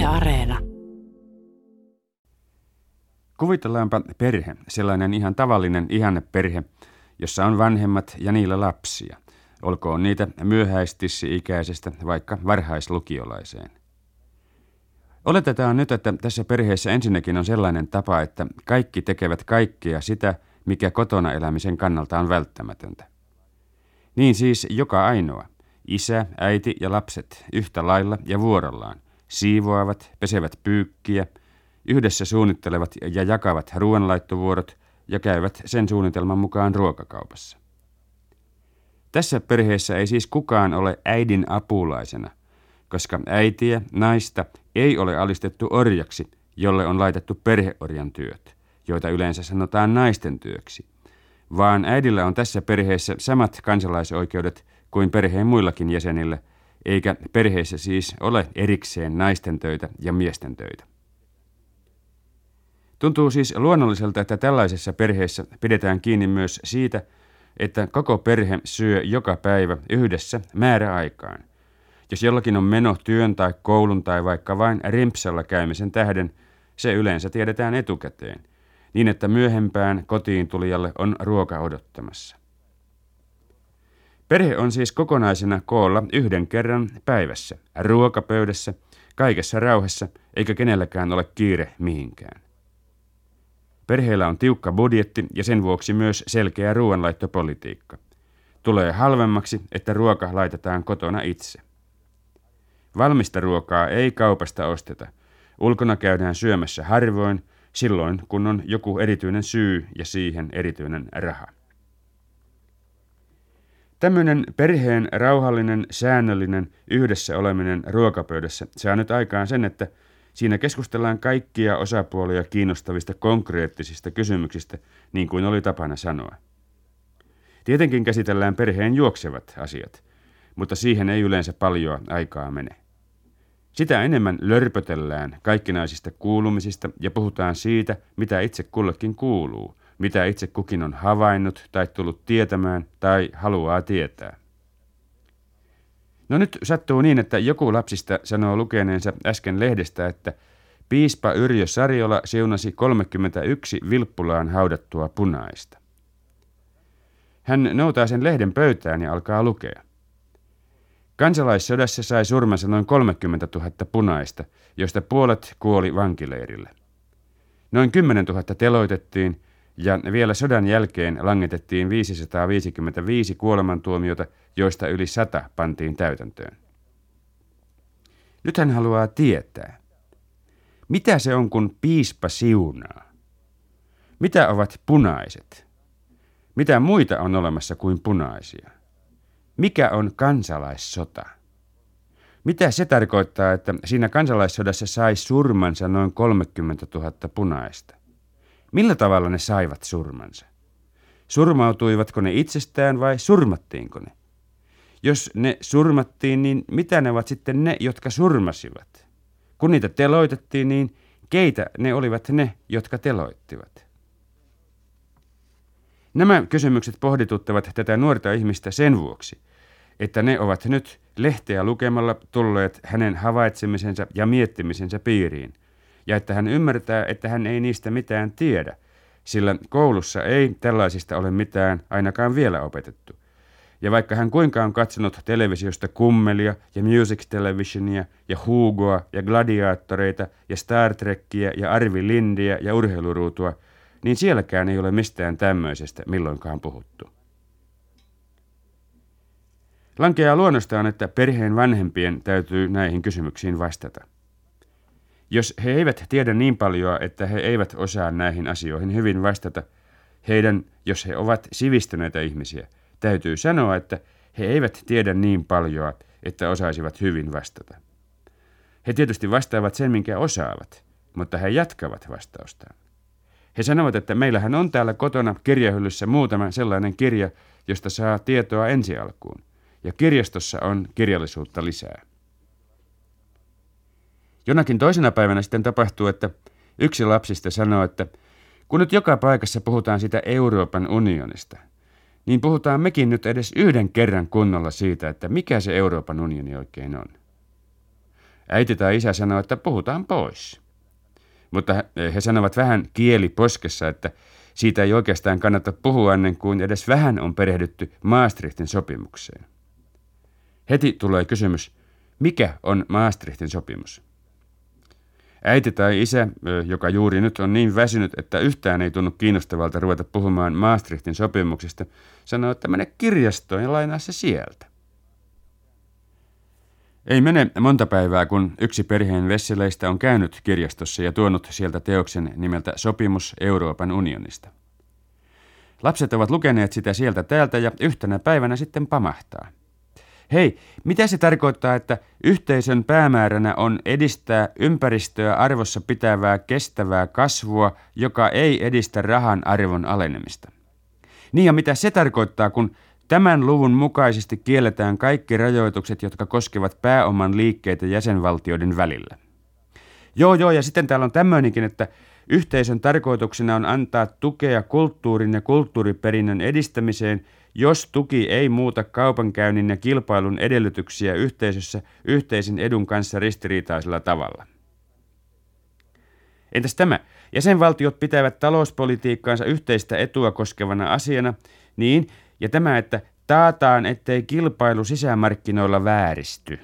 Areena. Kuvitellaanpa perhe, sellainen ihan tavallinen ihanneperhe, jossa on vanhemmat ja niillä lapsia. Olkoon niitä myöhäistissi-ikäisestä vaikka varhaislukiolaiseen. Oletetaan nyt, että tässä perheessä ensinnäkin on sellainen tapa, että kaikki tekevät kaikkea sitä, mikä kotona elämisen kannalta on välttämätöntä. Niin siis joka ainoa, isä, äiti ja lapset yhtä lailla ja vuorollaan, siivoavat, pesevät pyykkiä, yhdessä suunnittelevat ja jakavat ruoanlaittovuorot ja käyvät sen suunnitelman mukaan ruokakaupassa. Tässä perheessä ei siis kukaan ole äidin apulaisena, koska äitiä, naista, ei ole alistettu orjaksi, jolle on laitettu perheorjan työt, joita yleensä sanotaan naisten työksi, vaan äidillä on tässä perheessä samat kansalaisoikeudet kuin perheen muillakin jäsenillä, eikä perheessä siis ole erikseen naisten töitä ja miesten töitä. Tuntuu siis luonnolliselta, että tällaisessa perheessä pidetään kiinni myös siitä, että koko perhe syö joka päivä yhdessä määräaikaan. Jos jollakin on meno työn tai koulun tai vaikka vain rimpsalla käymisen tähden, se yleensä tiedetään etukäteen, niin että myöhempään kotiin tulijalle on ruoka odottamassa. Perhe on siis kokonaisena koolla yhden kerran päivässä, ruokapöydässä, kaikessa rauhassa, eikä kenelläkään ole kiire mihinkään. Perheellä on tiukka budjetti ja sen vuoksi myös selkeä ruoanlaittopolitiikka. Tulee halvemmaksi, että ruoka laitetaan kotona itse. Valmista ruokaa ei kaupasta osteta. Ulkona käydään syömässä harvoin, silloin kun on joku erityinen syy ja siihen erityinen raha. Tämmöinen perheen rauhallinen, säännöllinen yhdessä oleminen ruokapöydässä saa nyt aikaan sen, että siinä keskustellaan kaikkia osapuolia kiinnostavista konkreettisista kysymyksistä, niin kuin oli tapana sanoa. Tietenkin käsitellään perheen juoksevat asiat, mutta siihen ei yleensä paljon aikaa mene. Sitä enemmän lörpötellään kaikkinaisista kuulumisista ja puhutaan siitä, mitä itse kullekin kuuluu, mitä itse kukin on havainnut tai tullut tietämään tai haluaa tietää. No nyt sattuu niin, että joku lapsista sanoo lukeneensa äsken lehdestä, että piispa Yrjö Sariola siunasi 31 Vilppulaan haudattua punaista. Hän noutaa sen lehden pöytään ja alkaa lukea. Kansalaissodassa sai surmansa noin 30 000 punaista, joista puolet kuoli vankileirille. Noin 10 000 teloitettiin ja vielä sodan jälkeen langetettiin 555 kuolemantuomiota, joista yli 100 pantiin täytäntöön. Nyt hän haluaa tietää, mitä se on, kun piispa siunaa? Mitä ovat punaiset? Mitä muita on olemassa kuin punaisia? Mikä on kansalaissota? Mitä se tarkoittaa, että siinä kansalaissodassa sai surmansa noin 30 000 punaista? Millä tavalla ne saivat surmansa? Surmautuivatko ne itsestään vai surmattiinko ne? Jos ne surmattiin, niin mitä ne ovat sitten ne, jotka surmasivat? Kun niitä teloitettiin, niin keitä ne olivat ne, jotka teloittivat? Nämä kysymykset pohdituttavat tätä nuorta ihmistä sen vuoksi, että ne ovat nyt lehteä lukemalla tulleet hänen havaitsemisensa ja miettimisensä piiriin, ja että hän ymmärtää, että hän ei niistä mitään tiedä, sillä koulussa ei tällaisista ole mitään ainakaan vielä opetettu. Ja vaikka hän kuinka on katsonut televisiosta Kummelia ja Music Televisionia ja Hugoa ja Gladiaattoreita ja Star Trekkiä ja Arvi Lindiä ja urheiluruutua, niin sielläkään ei ole mistään tämmöisestä milloinkaan puhuttu. Lankeaa luonnostaan, että perheen vanhempien täytyy näihin kysymyksiin vastata. Jos he eivät tiedä niin paljon, että he eivät osaa näihin asioihin hyvin vastata, heidän, jos he ovat sivistyneitä ihmisiä, täytyy sanoa, että he eivät tiedä niin paljon, että osaisivat hyvin vastata. He tietysti vastaavat sen, minkä osaavat, mutta he jatkavat vastaustaan. He sanovat, että meillähän on täällä kotona kirjahyllyssä muutama sellainen kirja, josta saa tietoa ensi alkuun, ja kirjastossa on kirjallisuutta lisää. Jonakin toisena päivänä sitten tapahtuu, että yksi lapsista sanoo, että kun nyt joka paikassa puhutaan siitä Euroopan unionista, niin puhutaan mekin nyt edes yhden kerran kunnolla siitä, että mikä se Euroopan unioni oikein on. Äiti tai isä sanoo, että puhutaan pois. Mutta he sanovat vähän kieli poskessa, että siitä ei oikeastaan kannata puhua ennen kuin edes vähän on perehdytty Maastrichtin sopimukseen. Heti tulee kysymys, mikä on Maastrichtin sopimus? Äiti tai isä, joka juuri nyt on niin väsynyt, että yhtään ei tunnu kiinnostavalta ruveta puhumaan Maastrichtin sopimuksesta, sanoo, että mene kirjastoon ja lainaa se sieltä. Ei mene monta päivää, kun yksi perheen vesseleistä on käynyt kirjastossa ja tuonut sieltä teoksen nimeltä Sopimus Euroopan unionista. Lapset ovat lukeneet sitä sieltä täältä ja yhtenä päivänä sitten pamahtaa. Hei, mitä se tarkoittaa, että yhteisön päämääränä on edistää ympäristöä arvossa pitävää kestävää kasvua, joka ei edistä rahan arvon alenemista? Niin ja mitä se tarkoittaa, kun tämän luvun mukaisesti kielletään kaikki rajoitukset, jotka koskevat pääoman liikkeitä jäsenvaltioiden välillä? Joo, ja sitten täällä on tämmöinenkin, että yhteisön tarkoituksena on antaa tukea kulttuurin ja kulttuuriperinnön edistämiseen, jos tuki ei muuta kaupankäynnin ja kilpailun edellytyksiä yhteisössä yhteisen edun kanssa ristiriitaisella tavalla. Entäs tämä? Jäsenvaltiot pitävät talouspolitiikkaansa yhteistä etua koskevana asiana, niin, ja tämä, että taataan, ettei kilpailu sisämarkkinoilla vääristy.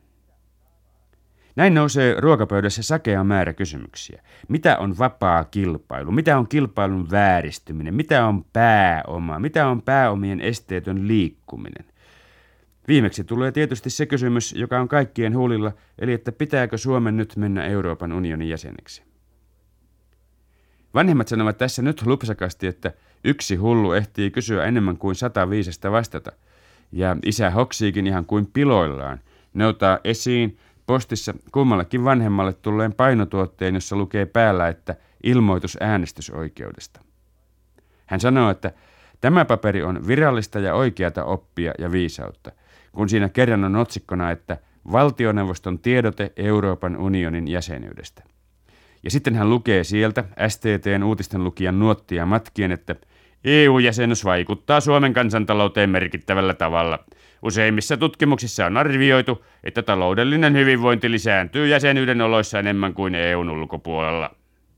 Näin nousee ruokapöydässä sakea määrä kysymyksiä. Mitä on vapaa kilpailu? Mitä on kilpailun vääristyminen? Mitä on pääoma? Mitä on pääomien esteetön liikkuminen? Viimeksi tulee tietysti se kysymys, joka on kaikkien huulilla, eli että pitääkö Suomen nyt mennä Euroopan unionin jäseneksi? Vanhemmat sanovat tässä nyt lupsakasti, että yksi hullu ehtii kysyä enemmän kuin 100 viisasta vastata, ja isä hoksiikin ihan kuin piloillaan. Ne ottaa esiin postissa kummallekin vanhemmalle tulleen painotuotteen, jossa lukee päällä, että ilmoitus äänestysoikeudesta. Hän sanoo, että tämä paperi on virallista ja oikeata oppia ja viisautta, kun siinä kerran on otsikkona, että valtioneuvoston tiedote Euroopan unionin jäsenyydestä. Ja sitten hän lukee sieltä STT:n uutisten lukijan nuottia matkien, että EU-jäsenyys vaikuttaa Suomen kansantalouteen merkittävällä tavalla. Useimmissa tutkimuksissa on arvioitu, että taloudellinen hyvinvointi lisääntyy jäsenyyden oloissa enemmän kuin EUn ulkopuolella.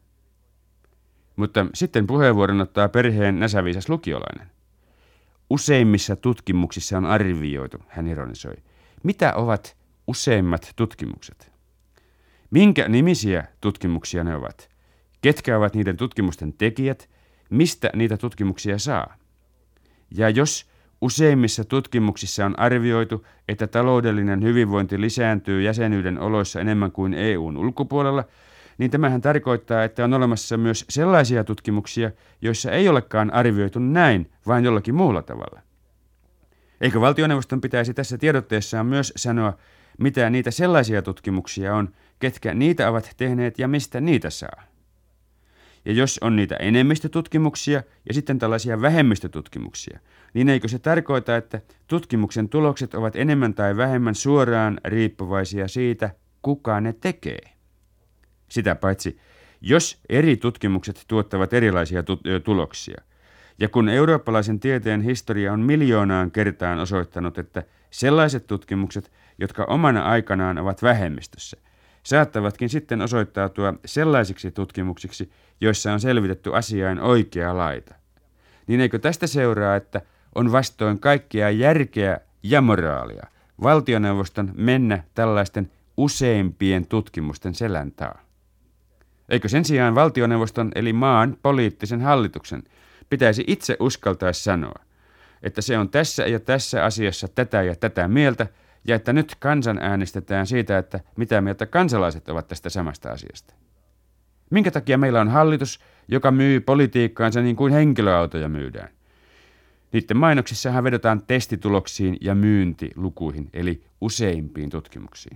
Mutta sitten puheenvuoron ottaa perheen näsäviisas lukiolainen. Useimmissa tutkimuksissa on arvioitu, hän ironisoi. Mitä ovat useimmat tutkimukset? Minkä nimisiä tutkimuksia ne ovat? Ketkä ovat niiden tutkimusten tekijät? Mistä niitä tutkimuksia saa? Ja jos useimmissa tutkimuksissa on arvioitu, että taloudellinen hyvinvointi lisääntyy jäsenyyden oloissa enemmän kuin EUn ulkopuolella, niin tämähän tarkoittaa, että on olemassa myös sellaisia tutkimuksia, joissa ei olekaan arvioitu näin, vaan jollakin muulla tavalla. Eikö valtioneuvoston pitäisi tässä tiedotteessaan myös sanoa, mitä niitä sellaisia tutkimuksia on, ketkä niitä ovat tehneet ja mistä niitä saa? Ja jos on niitä enemmistötutkimuksia ja sitten tällaisia vähemmistötutkimuksia, niin eikö se tarkoita, että tutkimuksen tulokset ovat enemmän tai vähemmän suoraan riippuvaisia siitä, kuka ne tekee? Sitä paitsi, jos eri tutkimukset tuottavat erilaisia tuloksia, ja kun eurooppalaisen tieteen historia on miljoonaan kertaan osoittanut, että sellaiset tutkimukset, jotka omana aikanaan ovat vähemmistössä, saattavatkin sitten osoittautua sellaisiksi tutkimuksiksi, joissa on selvitetty asiain oikea laita. Niin eikö tästä seuraa, että on vastoin kaikkea järkeä ja moraalia valtioneuvoston mennä tällaisten useimpien tutkimusten selän taa? Eikö sen sijaan valtioneuvoston eli maan poliittisen hallituksen pitäisi itse uskaltaa sanoa, että se on tässä ja tässä asiassa tätä ja tätä mieltä, ja että nyt kansan äänestetään siitä, että mitä mieltä kansalaiset ovat tästä samasta asiasta? Minkä takia meillä on hallitus, joka myy politiikkaansa niin kuin henkilöautoja myydään? Niiden mainoksissahan vedotaan testituloksiin ja myyntilukuihin, eli useimpiin tutkimuksiin.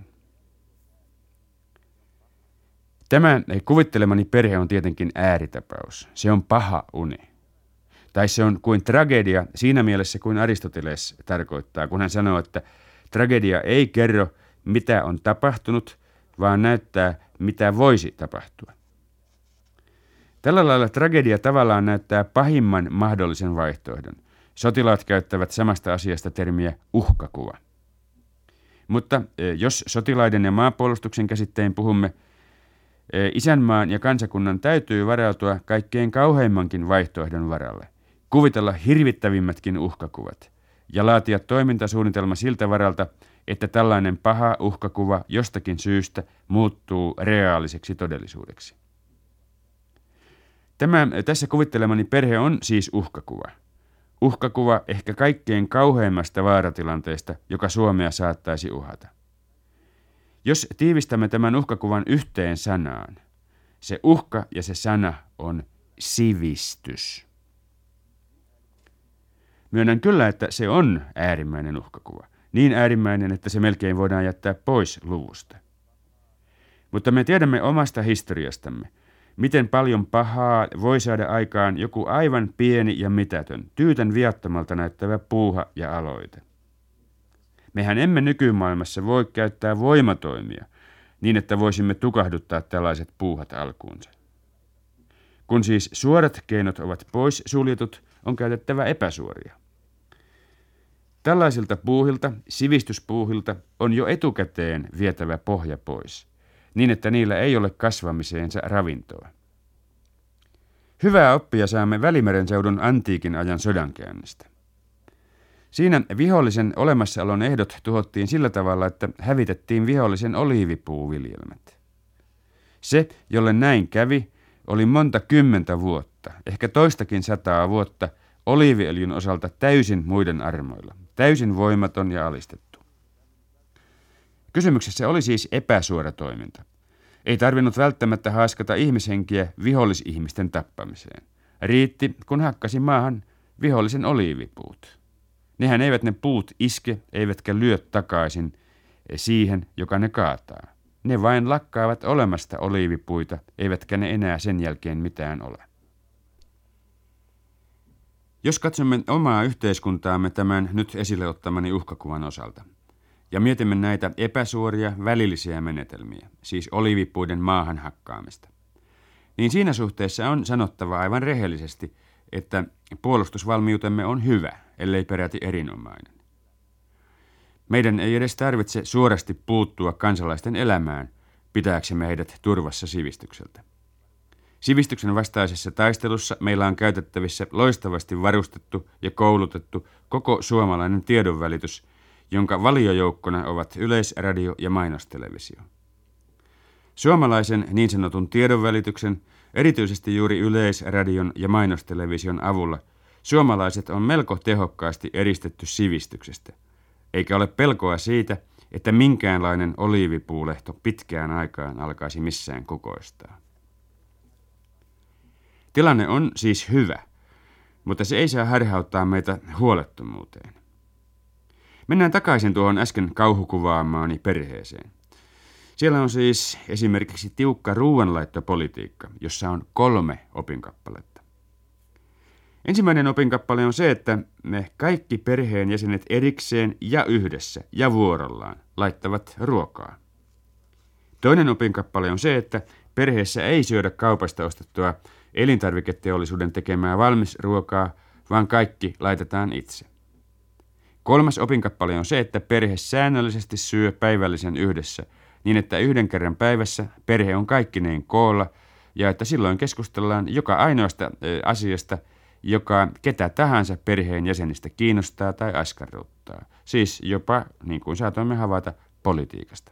Tämä kuvittelemani perhe on tietenkin ääritapaus. Se on paha uni. Tai se on kuin tragedia siinä mielessä, kuin Aristoteles tarkoittaa, kun hän sanoo, että tragedia ei kerro, mitä on tapahtunut, vaan näyttää, mitä voisi tapahtua. Tällä lailla tragedia tavallaan näyttää pahimman mahdollisen vaihtoehdon. Sotilaat käyttävät samasta asiasta termiä uhkakuva. Mutta jos sotilaiden ja maanpuolustuksen käsittein puhumme, isänmaan ja kansakunnan täytyy varautua kaikkein kauheimmankin vaihtoehdon varalle, kuvitella hirvittävimmätkin uhkakuvat ja laatia toimintasuunnitelma siltä varalta, että tällainen paha uhkakuva jostakin syystä muuttuu reaaliseksi todellisuudeksi. Tässä kuvittelemani perhe on siis uhkakuva. Uhkakuva ehkä kaikkein kauheimmasta vaaratilanteesta, joka Suomea saattaisi uhata. Jos tiivistämme tämän uhkakuvan yhteen sanaan, se uhka ja se sana on sivistys. Myönnän kyllä, että se on äärimmäinen uhkakuva. Niin äärimmäinen, että se melkein voidaan jättää pois luvusta. Mutta me tiedämme omasta historiastamme, miten paljon pahaa voi saada aikaan joku aivan pieni ja mitätön, tyytän viattomalta näyttävä puuha ja aloite. Mehän emme nykymaailmassa voi käyttää voimatoimia niin, että voisimme tukahduttaa tällaiset puuhat alkuunsa. Kun siis suorat keinot ovat pois suljetut, on käytettävä epäsuoria. Tällaisilta puuhilta, sivistyspuuhilta, on jo etukäteen vietävä pohja pois, niin että niillä ei ole kasvamiseensa ravintoa. Hyvää oppia saamme Välimeren seudun antiikin ajan sodankäynnistä. Siinä vihollisen olemassaolon ehdot tuhottiin sillä tavalla, että hävitettiin vihollisen oliivipuuviljelmät. Se, jolle näin kävi, oli monta kymmentä vuotta, ehkä toistakin 100 vuotta, oliiviöljyn osalta täysin muiden armoilla, täysin voimaton ja alistettu. Kysymyksessä oli siis epäsuora toiminta. Ei tarvinnut välttämättä haaskata ihmishenkiä vihollisihmisten tappamiseen. Riitti, kun hakkasi maahan vihollisen oliivipuut. Nehän eivät ne puut iske, eivätkä lyö takaisin siihen, joka ne kaataa. Ne vain lakkaavat olemasta oliivipuita, eivätkä ne enää sen jälkeen mitään ole. Jos katsomme omaa yhteiskuntaamme tämän nyt esille ottamani uhkakuvan osalta, ja mietimme näitä epäsuoria, välillisiä menetelmiä, siis oliivipuiden maahan hakkaamista, niin siinä suhteessa on sanottava aivan rehellisesti, että puolustusvalmiutemme on hyvä, ellei peräti erinomainen. Meidän ei edes tarvitse suorasti puuttua kansalaisten elämään, pitääksemme heidät turvassa sivistykseltä. Sivistyksen vastaisessa taistelussa meillä on käytettävissä loistavasti varustettu ja koulutettu koko suomalainen tiedonvälitys, jonka valiojoukkona ovat yleisradio ja mainostelevisio. Suomalaisen niin sanotun tiedonvälityksen, erityisesti juuri yleisradion ja mainostelevision avulla, suomalaiset on melko tehokkaasti eristetty sivistyksestä, eikä ole pelkoa siitä, että minkäänlainen oliivipuulehto pitkään aikaan alkaisi missään kukoistaa. Tilanne on siis hyvä, mutta se ei saa harhauttaa meitä huolettomuuteen. Mennään takaisin tuohon äsken kauhukuvaamaani perheeseen. Siellä on siis esimerkiksi tiukka ruuanlaittopolitiikka, jossa on 3 opinkappaletta. Ensimmäinen opinkappale on se, että me kaikki perheen jäsenet erikseen ja yhdessä ja vuorollaan laittavat ruokaa. Toinen opinkappale on se, että perheessä ei syödä kaupasta ostettua elintarviketeollisuuden tekemää valmisruokaa, vaan kaikki laitetaan itse. 3. opinkappale on se, että perhe säännöllisesti syö päivällisen yhdessä, niin että 1 kerran päivässä perhe on kaikkineen koolla ja että silloin keskustellaan joka ainoasta asiasta, joka ketä tahansa perheen jäsenistä kiinnostaa tai askarruttaa. Siis jopa, niin kuin saatoimme havaita, politiikasta.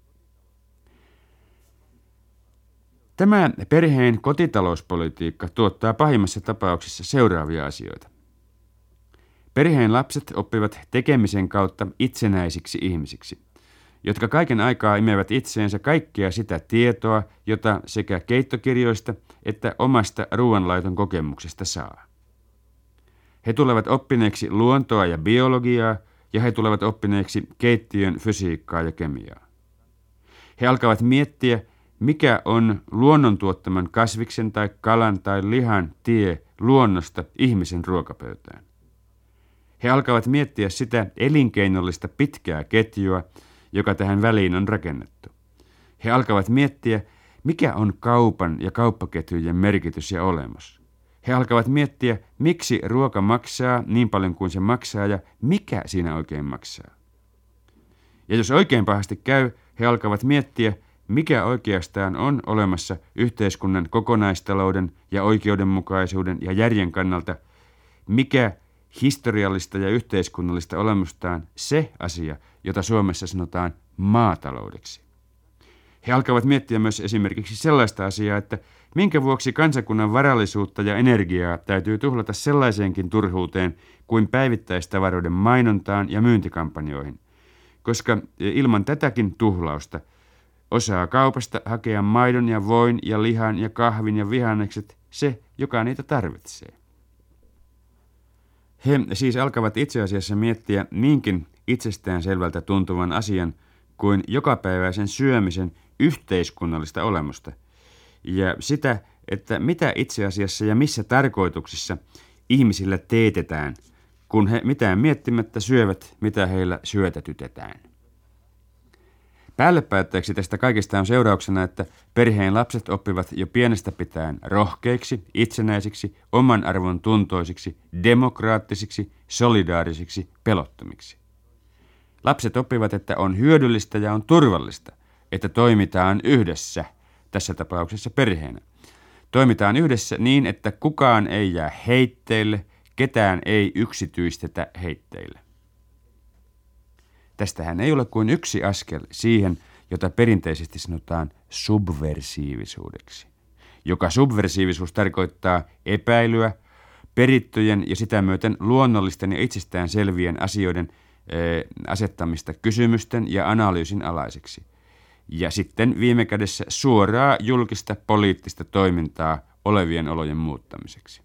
Tämä perheen kotitalouspolitiikka tuottaa pahimmassa tapauksessa seuraavia asioita. Perheen lapset oppivat tekemisen kautta itsenäisiksi ihmisiksi, jotka kaiken aikaa imevät itseensä kaikkea sitä tietoa, jota sekä keittokirjoista että omasta ruoanlaiton kokemuksesta saa. He tulevat oppineeksi luontoa ja biologiaa, ja he tulevat oppineeksi keittiön fysiikkaa ja kemiaa. He alkavat miettiä, mikä on luonnon tuottaman kasviksen tai kalan tai lihan tie luonnosta ihmisen ruokapöytään. He alkavat miettiä sitä elinkeinollista pitkää ketjua, joka tähän väliin on rakennettu. He alkavat miettiä, mikä on kaupan ja kauppaketjujen merkitys ja olemus. He alkavat miettiä, miksi ruoka maksaa niin paljon kuin se maksaa ja mikä siinä oikein maksaa. Ja jos oikein pahasti käy, he alkavat miettiä, mikä oikeastaan on olemassa yhteiskunnan kokonaistalouden ja oikeudenmukaisuuden ja järjen kannalta, mikä historiallista ja yhteiskunnallista olemustaan se asia, jota Suomessa sanotaan maataloudeksi. He alkavat miettiä myös esimerkiksi sellaista asiaa, että minkä vuoksi kansakunnan varallisuutta ja energiaa täytyy tuhlata sellaiseenkin turhuuteen kuin päivittäistavaroiden mainontaan ja myyntikampanjoihin, koska ilman tätäkin tuhlausta osaa kaupasta hakea maidon ja voin ja lihan ja kahvin ja vihannekset se, joka niitä tarvitsee. He siis alkavat itse asiassa miettiä niinkin itsestään selvältä tuntuvan asian kuin jokapäiväisen syömisen yhteiskunnallista olemusta ja sitä, että mitä itse asiassa ja missä tarkoituksissa ihmisillä teetetään, kun he mitään miettimättä syövät, mitä heillä syötätytetään. Päällepäätteeksi tästä kaikesta on seurauksena, että perheen lapset oppivat jo pienestä pitäen rohkeiksi, itsenäisiksi, oman arvon tuntoisiksi, demokraattisiksi, solidaarisiksi, pelottomiksi. Lapset oppivat, että on hyödyllistä ja on turvallista, että toimitaan yhdessä, tässä tapauksessa perheenä. Toimitaan yhdessä niin, että kukaan ei jää heitteille, ketään ei yksityistetä heitteille. Tästähän ei ole kuin yksi askel siihen, jota perinteisesti sanotaan subversiivisuudeksi. Joka subversiivisuus tarkoittaa epäilyä, perittyjen ja sitä myöten luonnollisten ja itsestään selvien asioiden asettamista kysymysten ja analyysin alaiseksi. Ja sitten viime kädessä suoraa julkista poliittista toimintaa olevien olojen muuttamiseksi.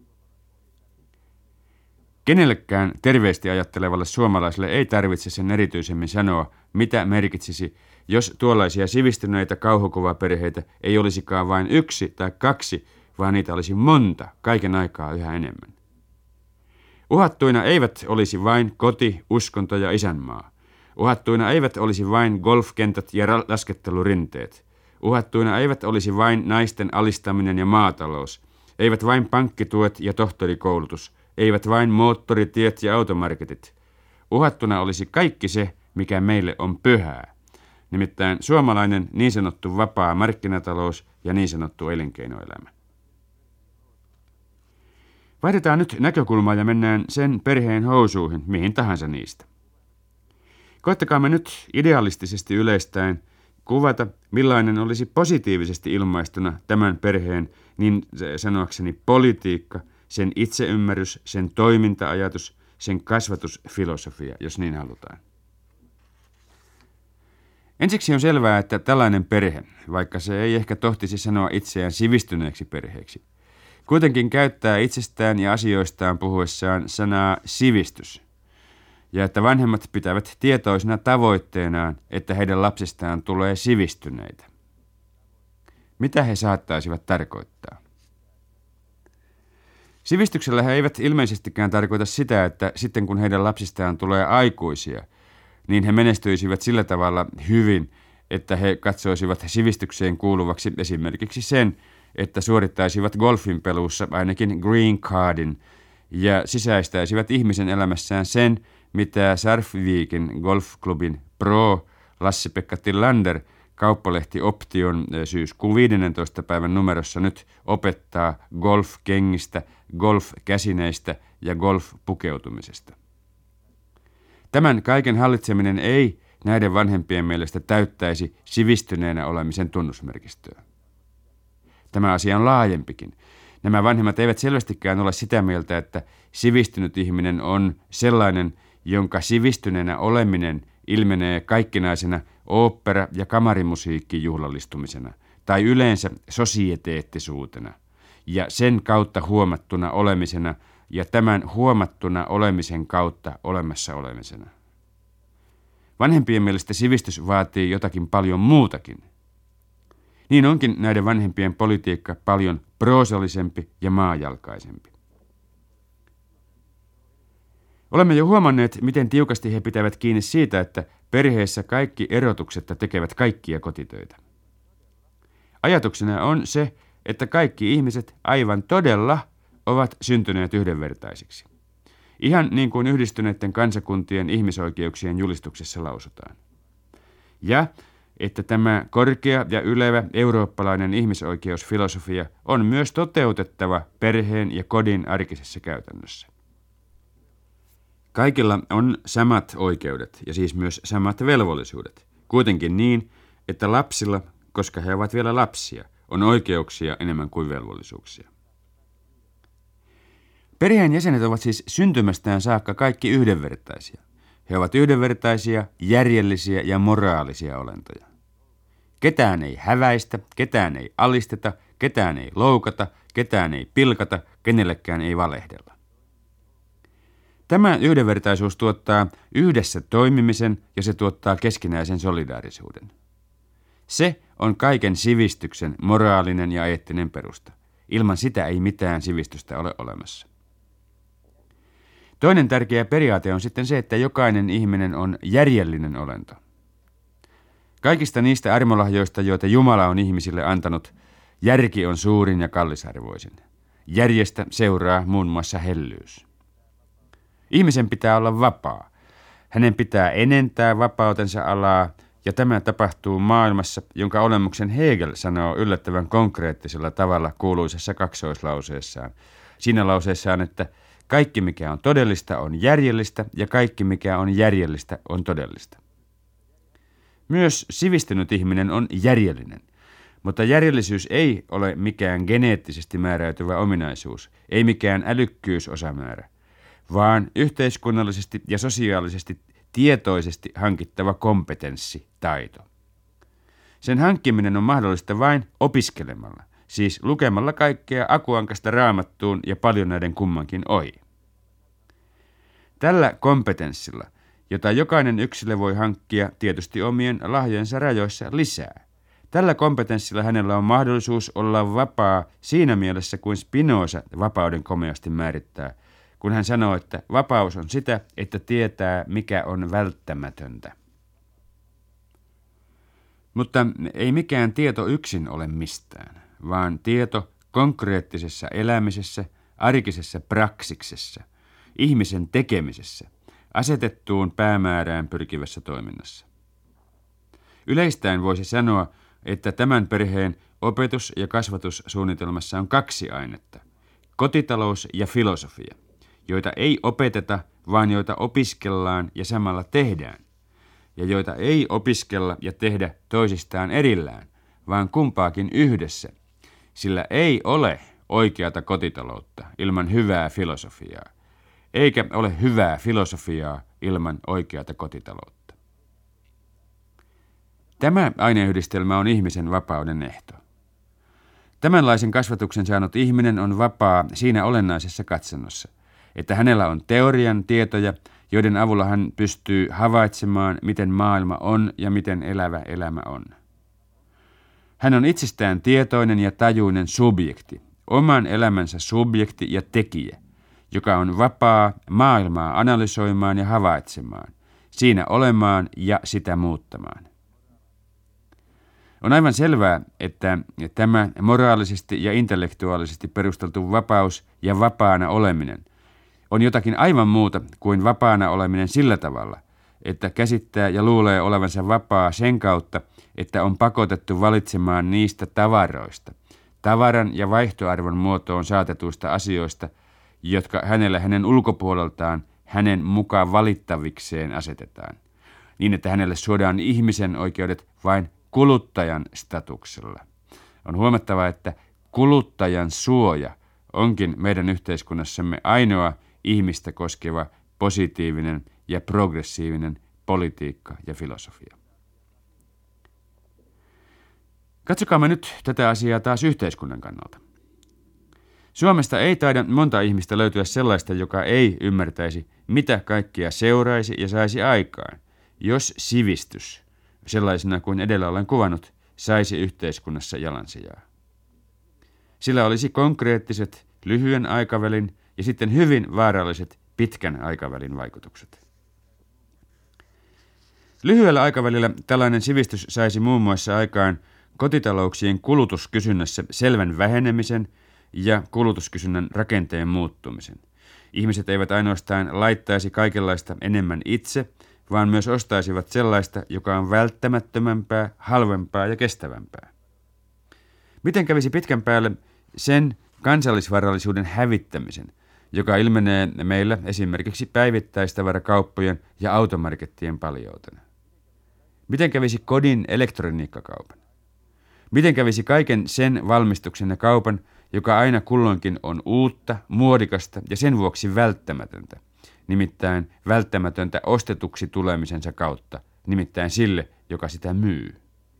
Kenellekään terveesti ajattelevalle suomalaiselle ei tarvitse sen erityisemmin sanoa, mitä merkitsisi, jos tuollaisia sivistyneitä kauhukuvaperheitä ei olisikaan vain yksi tai kaksi, vaan niitä olisi monta, kaiken aikaa yhä enemmän. Uhattuina eivät olisi vain koti, uskonto ja isänmaa. Uhattuina eivät olisi vain golfkentät ja laskettelurinteet. Uhattuina eivät olisi vain naisten alistaminen ja maatalous. Eivät vain pankkituet ja tohtorikoulutus. Eivät vain moottoritiet ja automarketit. Uhattuna olisi kaikki se, mikä meille on pyhää. Nimittäin suomalainen niin sanottu vapaa markkinatalous ja niin sanottu elinkeinoelämä. Vaihdetaan nyt näkökulmaa ja mennään sen perheen housuihin, mihin tahansa niistä. Koettakaamme nyt idealistisesti yleistäen kuvata, millainen olisi positiivisesti ilmaistuna tämän perheen, niin sanoakseni politiikka, sen itseymmärrys, sen toiminta-ajatus, sen kasvatusfilosofia, jos niin halutaan. Ensiksi on selvää, että tällainen perhe, vaikka se ei ehkä tohtisi sanoa itseään sivistyneeksi perheeksi, kuitenkin käyttää itsestään ja asioistaan puhuessaan sanaa sivistys, ja että vanhemmat pitävät tietoisena tavoitteenaan, että heidän lapsistaan tulee sivistyneitä. Mitä he saattaisivat tarkoittaa? Sivistyksellä he eivät ilmeisestikään tarkoita sitä, että sitten kun heidän lapsistaan tulee aikuisia, niin he menestyisivät sillä tavalla hyvin, että he katsoisivat sivistykseen kuuluvaksi esimerkiksi sen, että suorittaisivat golfin peluussa ainakin green cardin ja sisäistäisivät ihmisen elämässään sen, mitä Sarfvikin golfklubin pro Lassi-Pekka Tillander kauppalehti Option syyskuun 15. päivän numerossa nyt opettaa golfkengistä, golfkäsineistä ja golfpukeutumisesta. Tämän kaiken hallitseminen ei näiden vanhempien mielestä täyttäisi sivistyneenä olemisen tunnusmerkistöä. Tämä asia on laajempikin. Nämä vanhemmat eivät selvästikään ole sitä mieltä, että sivistynyt ihminen on sellainen, jonka sivistyneenä oleminen ilmenee kaikkinaisena ooppera- ja kamarimusiikkijuhlallistumisena tai yleensä sosieteettisuutena ja sen kautta huomattuna olemisena ja tämän huomattuna olemisen kautta olemassa olemisena. Vanhempien mielestä sivistys vaatii jotakin paljon muutakin. Niin onkin näiden vanhempien politiikka paljon proosallisempi ja maajalkaisempi. Olemme jo huomanneet, miten tiukasti he pitävät kiinni siitä, että perheessä kaikki erotuksetta tekevät kaikkia kotitöitä. Ajatuksena on se, että kaikki ihmiset aivan todella ovat syntyneet yhdenvertaisiksi. Ihan niin kuin Yhdistyneiden kansakuntien ihmisoikeuksien julistuksessa lausutaan. Ja että tämä korkea ja ylevä eurooppalainen ihmisoikeusfilosofia on myös toteutettava perheen ja kodin arkisessa käytännössä. Kaikilla on samat oikeudet ja siis myös samat velvollisuudet, kuitenkin niin, että lapsilla, koska he ovat vielä lapsia, on oikeuksia enemmän kuin velvollisuuksia. Perheen jäsenet ovat siis syntymästään saakka kaikki yhdenvertaisia. He ovat yhdenvertaisia, järjellisiä ja moraalisia olentoja. Ketään ei häväistä, ketään ei alisteta, ketään ei loukata, ketään ei pilkata, kenellekään ei valehdella. Tämä yhdenvertaisuus tuottaa yhdessä toimimisen ja se tuottaa keskinäisen solidaarisuuden. Se on kaiken sivistyksen moraalinen ja eettinen perusta. Ilman sitä ei mitään sivistystä ole olemassa. Toinen tärkeä periaate on sitten se, että jokainen ihminen on järjellinen olento. Kaikista niistä armolahjoista, joita Jumala on ihmisille antanut, järki on suurin ja kallisarvoisin. Järjestä seuraa muun muassa hellyys. Ihmisen pitää olla vapaa. Hänen pitää enentää vapautensa alaa, ja tämä tapahtuu maailmassa, jonka olemuksen Hegel sanoo yllättävän konkreettisella tavalla kuuluisessa kaksoislauseessaan. Siinä lauseessaan, että kaikki mikä on todellista on järjellistä ja kaikki mikä on järjellistä on todellista. Myös sivistynyt ihminen on järjellinen, mutta järjellisyys ei ole mikään geneettisesti määräytyvä ominaisuus, ei mikään älykkyysosamäärä, vaan yhteiskunnallisesti ja sosiaalisesti tietoisesti hankittava kompetenssi, taito. Sen hankkiminen on mahdollista vain opiskelemalla, siis lukemalla kaikkea akuankasta Raamattuun ja paljon näiden kummankin ohi. Tällä kompetenssilla, jota jokainen yksilö voi hankkia tietysti omien lahjojensa rajoissa lisää, tällä kompetenssilla hänellä on mahdollisuus olla vapaa siinä mielessä kuin Spinoza vapauden komeasti määrittää, kun hän sanoo, että vapaus on sitä, että tietää, mikä on välttämätöntä. Mutta ei mikään tieto yksin ole mistään, vaan tieto konkreettisessa elämisessä, arkisessa praksiksessa, ihmisen tekemisessä, asetettuun päämäärään pyrkivässä toiminnassa. Yleistäen voisi sanoa, että tämän perheen opetus- ja kasvatussuunnitelmassa on 2 ainetta, kotitalous ja filosofia, joita ei opeteta, vaan joita opiskellaan ja samalla tehdään, ja joita ei opiskella ja tehdä toisistaan erillään, vaan kumpaakin yhdessä, sillä ei ole oikeata kotitaloutta ilman hyvää filosofiaa, eikä ole hyvää filosofiaa ilman oikeata kotitaloutta. Tämä aineyhdistelmä on ihmisen vapauden ehto. Tämänlaisen kasvatuksen saanut ihminen on vapaa siinä olennaisessa katsannossa, että hänellä on teorian tietoja, joiden avulla hän pystyy havaitsemaan, miten maailma on ja miten elävä elämä on. Hän on itsestään tietoinen ja tajuinen subjekti, oman elämänsä subjekti ja tekijä, joka on vapaa maailmaa analysoimaan ja havaitsemaan, siinä olemaan ja sitä muuttamaan. On aivan selvää, että tämä moraalisesti ja intellektuaalisesti perusteltu vapaus ja vapaana oleminen on jotakin aivan muuta kuin vapaana oleminen sillä tavalla, että käsittää ja luulee olevansa vapaa sen kautta, että on pakotettu valitsemaan niistä tavaroista, tavaran ja vaihtoarvon muotoon saatetuista asioista, jotka hänelle hänen ulkopuoleltaan hänen mukaan valittavikseen asetetaan, niin että hänelle suodaan ihmisen oikeudet vain kuluttajan statuksella. On huomattava, että kuluttajan suoja onkin meidän yhteiskunnassamme ainoa ihmistä koskeva positiivinen ja progressiivinen politiikka ja filosofia. Katsokaamme nyt tätä asiaa taas yhteiskunnan kannalta. Suomesta ei taida monta ihmistä löytyä sellaista, joka ei ymmärtäisi, mitä kaikkea seuraisi ja saisi aikaan, jos sivistys, sellaisena kuin edellä olen kuvannut, saisi yhteiskunnassa jalansijaa. Sillä olisi konkreettiset lyhyen aikavälin ja sitten hyvin vaaralliset pitkän aikavälin vaikutukset. Lyhyellä aikavälillä tällainen sivistys saisi muun muassa aikaan kotitalouksien kulutuskysynnässä selvän vähenemisen ja kulutuskysynnän rakenteen muuttumisen. Ihmiset eivät ainoastaan laittaisi kaikenlaista enemmän itse, vaan myös ostaisivat sellaista, joka on välttämättömämpää, halvempaa ja kestävämpää. Miten kävisi pitkän päälle sen kansallisvarallisuuden hävittämisen, joka ilmenee meillä esimerkiksi päivittäistavarakauppojen ja automarkettien paljoutena? Miten kävisi kodin elektroniikkakaupan? Miten kävisi kaiken sen valmistuksen ja kaupan, joka aina kulloinkin on uutta, muodikasta ja sen vuoksi välttämätöntä, nimittäin välttämätöntä ostetuksi tulemisensa kautta, nimittäin sille, joka sitä myy?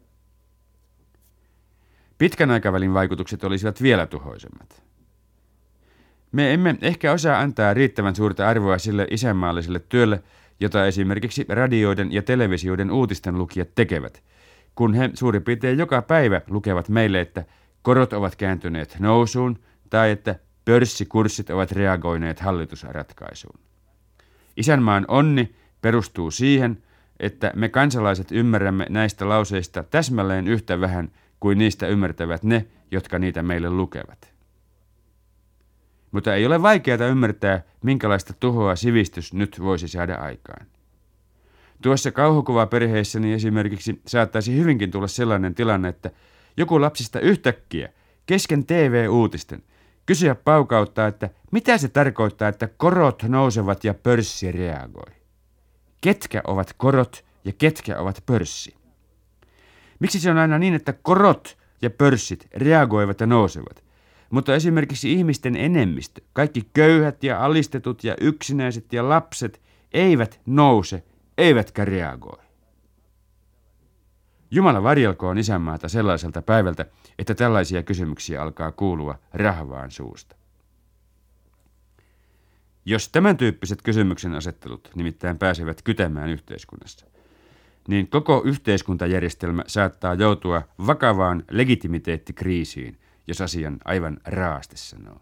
Pitkän aikavälin vaikutukset olisivat vielä tuhoisemmat. Me emme ehkä osaa antaa riittävän suurta arvoa sille isänmaalliselle työlle, jota esimerkiksi radioiden ja televisioiden uutisten lukijat tekevät, kun he suurin piirtein joka päivä lukevat meille, että korot ovat kääntyneet nousuun tai että pörssikurssit ovat reagoineet hallitusratkaisuun. Isänmaan onni perustuu siihen, että me kansalaiset ymmärrämme näistä lauseista täsmälleen yhtä vähän kuin niistä ymmärtävät ne, jotka niitä meille lukevat. Mutta ei ole vaikeaa ymmärtää, minkälaista tuhoa sivistys nyt voisi saada aikaan. Tuossa kauhukuvaperheessäni esimerkiksi saattaisi hyvinkin tulla sellainen tilanne, että joku lapsista yhtäkkiä kesken TV-uutisten kysyä paukauttaa, että mitä se tarkoittaa, että korot nousevat ja pörssi reagoi. Ketkä ovat korot ja ketkä ovat pörssi? Miksi se on aina niin, että korot ja pörssit reagoivat ja nousevat, mutta esimerkiksi ihmisten enemmistö, kaikki köyhät ja alistetut ja yksinäiset ja lapset eivät nouse, eivätkä reagoi? Jumala varjelkoon isänmaata sellaiselta päivältä, että tällaisia kysymyksiä alkaa kuulua rahvaan suusta. Jos tämän tyyppiset kysymyksen asettelut nimittäin pääsevät kytemään yhteiskunnassa, niin koko yhteiskuntajärjestelmä saattaa joutua vakavaan legitimiteettikriisiin, jos asian aivan raasti sanoo.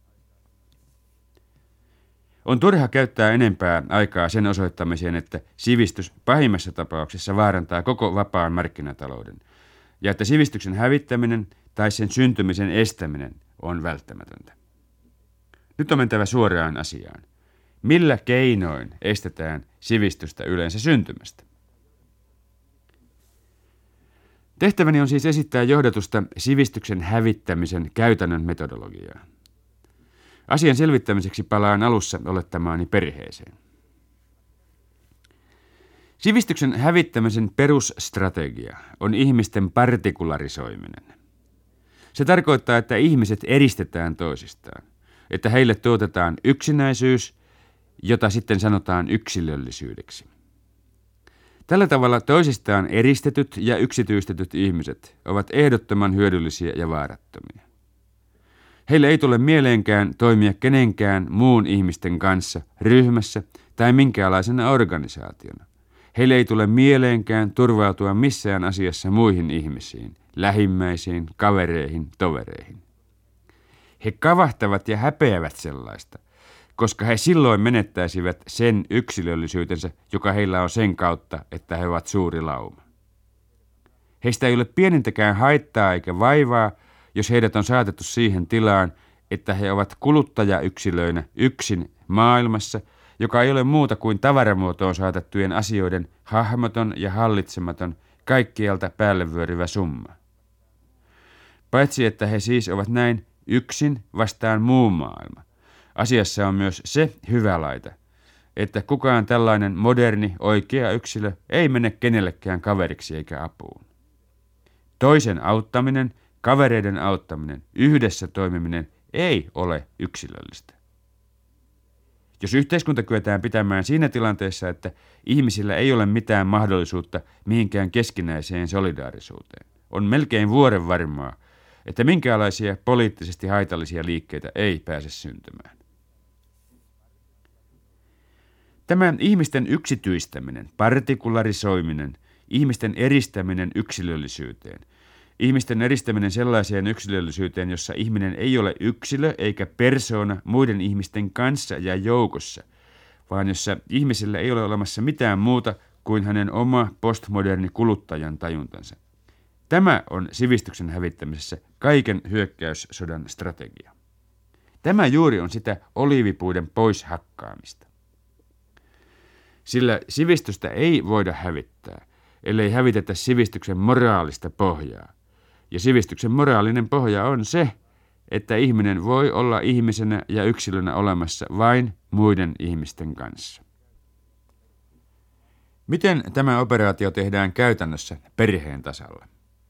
On turha käyttää enempää aikaa sen osoittamiseen, että sivistys pahimmassa tapauksessa vaarantaa koko vapaan markkinatalouden, ja että sivistyksen hävittäminen tai sen syntymisen estäminen on välttämätöntä. Nyt on mentävä suoraan asiaan. Millä keinoin estetään sivistystä yleensä syntymästä? Tehtäväni on siis esittää johdatusta sivistyksen hävittämisen käytännön metodologiaa. Asian selvittämiseksi palaan alussa olettamaani perheeseen. Sivistyksen hävittämisen perusstrategia on ihmisten partikularisoiminen. Se tarkoittaa, että ihmiset eristetään toisistaan, että heille tuotetaan yksinäisyys, jota sitten sanotaan yksilöllisyydeksi. Tällä tavalla toisistaan eristetyt ja yksityistetyt ihmiset ovat ehdottoman hyödyllisiä ja vaarattomia. Heille ei tule mieleenkään toimia kenenkään muun ihmisten kanssa, ryhmässä tai minkäänlaisena organisaationa. Heille ei tule mieleenkään turvautua missään asiassa muihin ihmisiin, lähimmäisiin, kavereihin, tovereihin. He kavahtavat ja häpeävät sellaista, koska he silloin menettäisivät sen yksilöllisyytensä, joka heillä on sen kautta, että he ovat suuri lauma. Heistä ei ole pienintäkään haittaa eikä vaivaa, jos heidät on saatettu siihen tilaan, että he ovat kuluttajayksilöinä yksin maailmassa, joka ei ole muuta kuin tavaramuotoon saatettujen asioiden hahmoton ja hallitsematon, kaikkialta päälle vyöryvä summa. Paitsi että he siis ovat näin yksin vastaan muu maailma, asiassa on myös se hyvä laita, että kukaan tällainen moderni, oikea yksilö ei mene kenellekään kaveriksi eikä apuun. Toisen auttaminen, kavereiden auttaminen, yhdessä toimiminen ei ole yksilöllistä. Jos yhteiskunta kyetään pitämään siinä tilanteessa, että ihmisillä ei ole mitään mahdollisuutta mihinkään keskinäiseen solidaarisuuteen, on melkein vuoren varmaa, että minkäänlaisia poliittisesti haitallisia liikkeitä ei pääse syntymään. Tämä ihmisten yksityistäminen, partikularisoiminen, ihmisten eristäminen yksilöllisyyteen, ihmisten eristäminen sellaiseen yksilöllisyyteen, jossa ihminen ei ole yksilö eikä persoona muiden ihmisten kanssa ja joukossa, vaan jossa ihmisellä ei ole olemassa mitään muuta kuin hänen oma postmoderni kuluttajan tajuntansa. Tämä on sivistyksen hävittämisessä kaiken hyökkäyssodan strategia. Tämä juuri on sitä oliivipuiden poishakkaamista. Sillä sivistystä ei voida hävittää, ellei hävitetä sivistyksen moraalista pohjaa. Ja sivistyksen moraalinen pohja on se, että ihminen voi olla ihmisenä ja yksilönä olemassa vain muiden ihmisten kanssa. Miten tämä operaatio tehdään käytännössä perheen tasalla?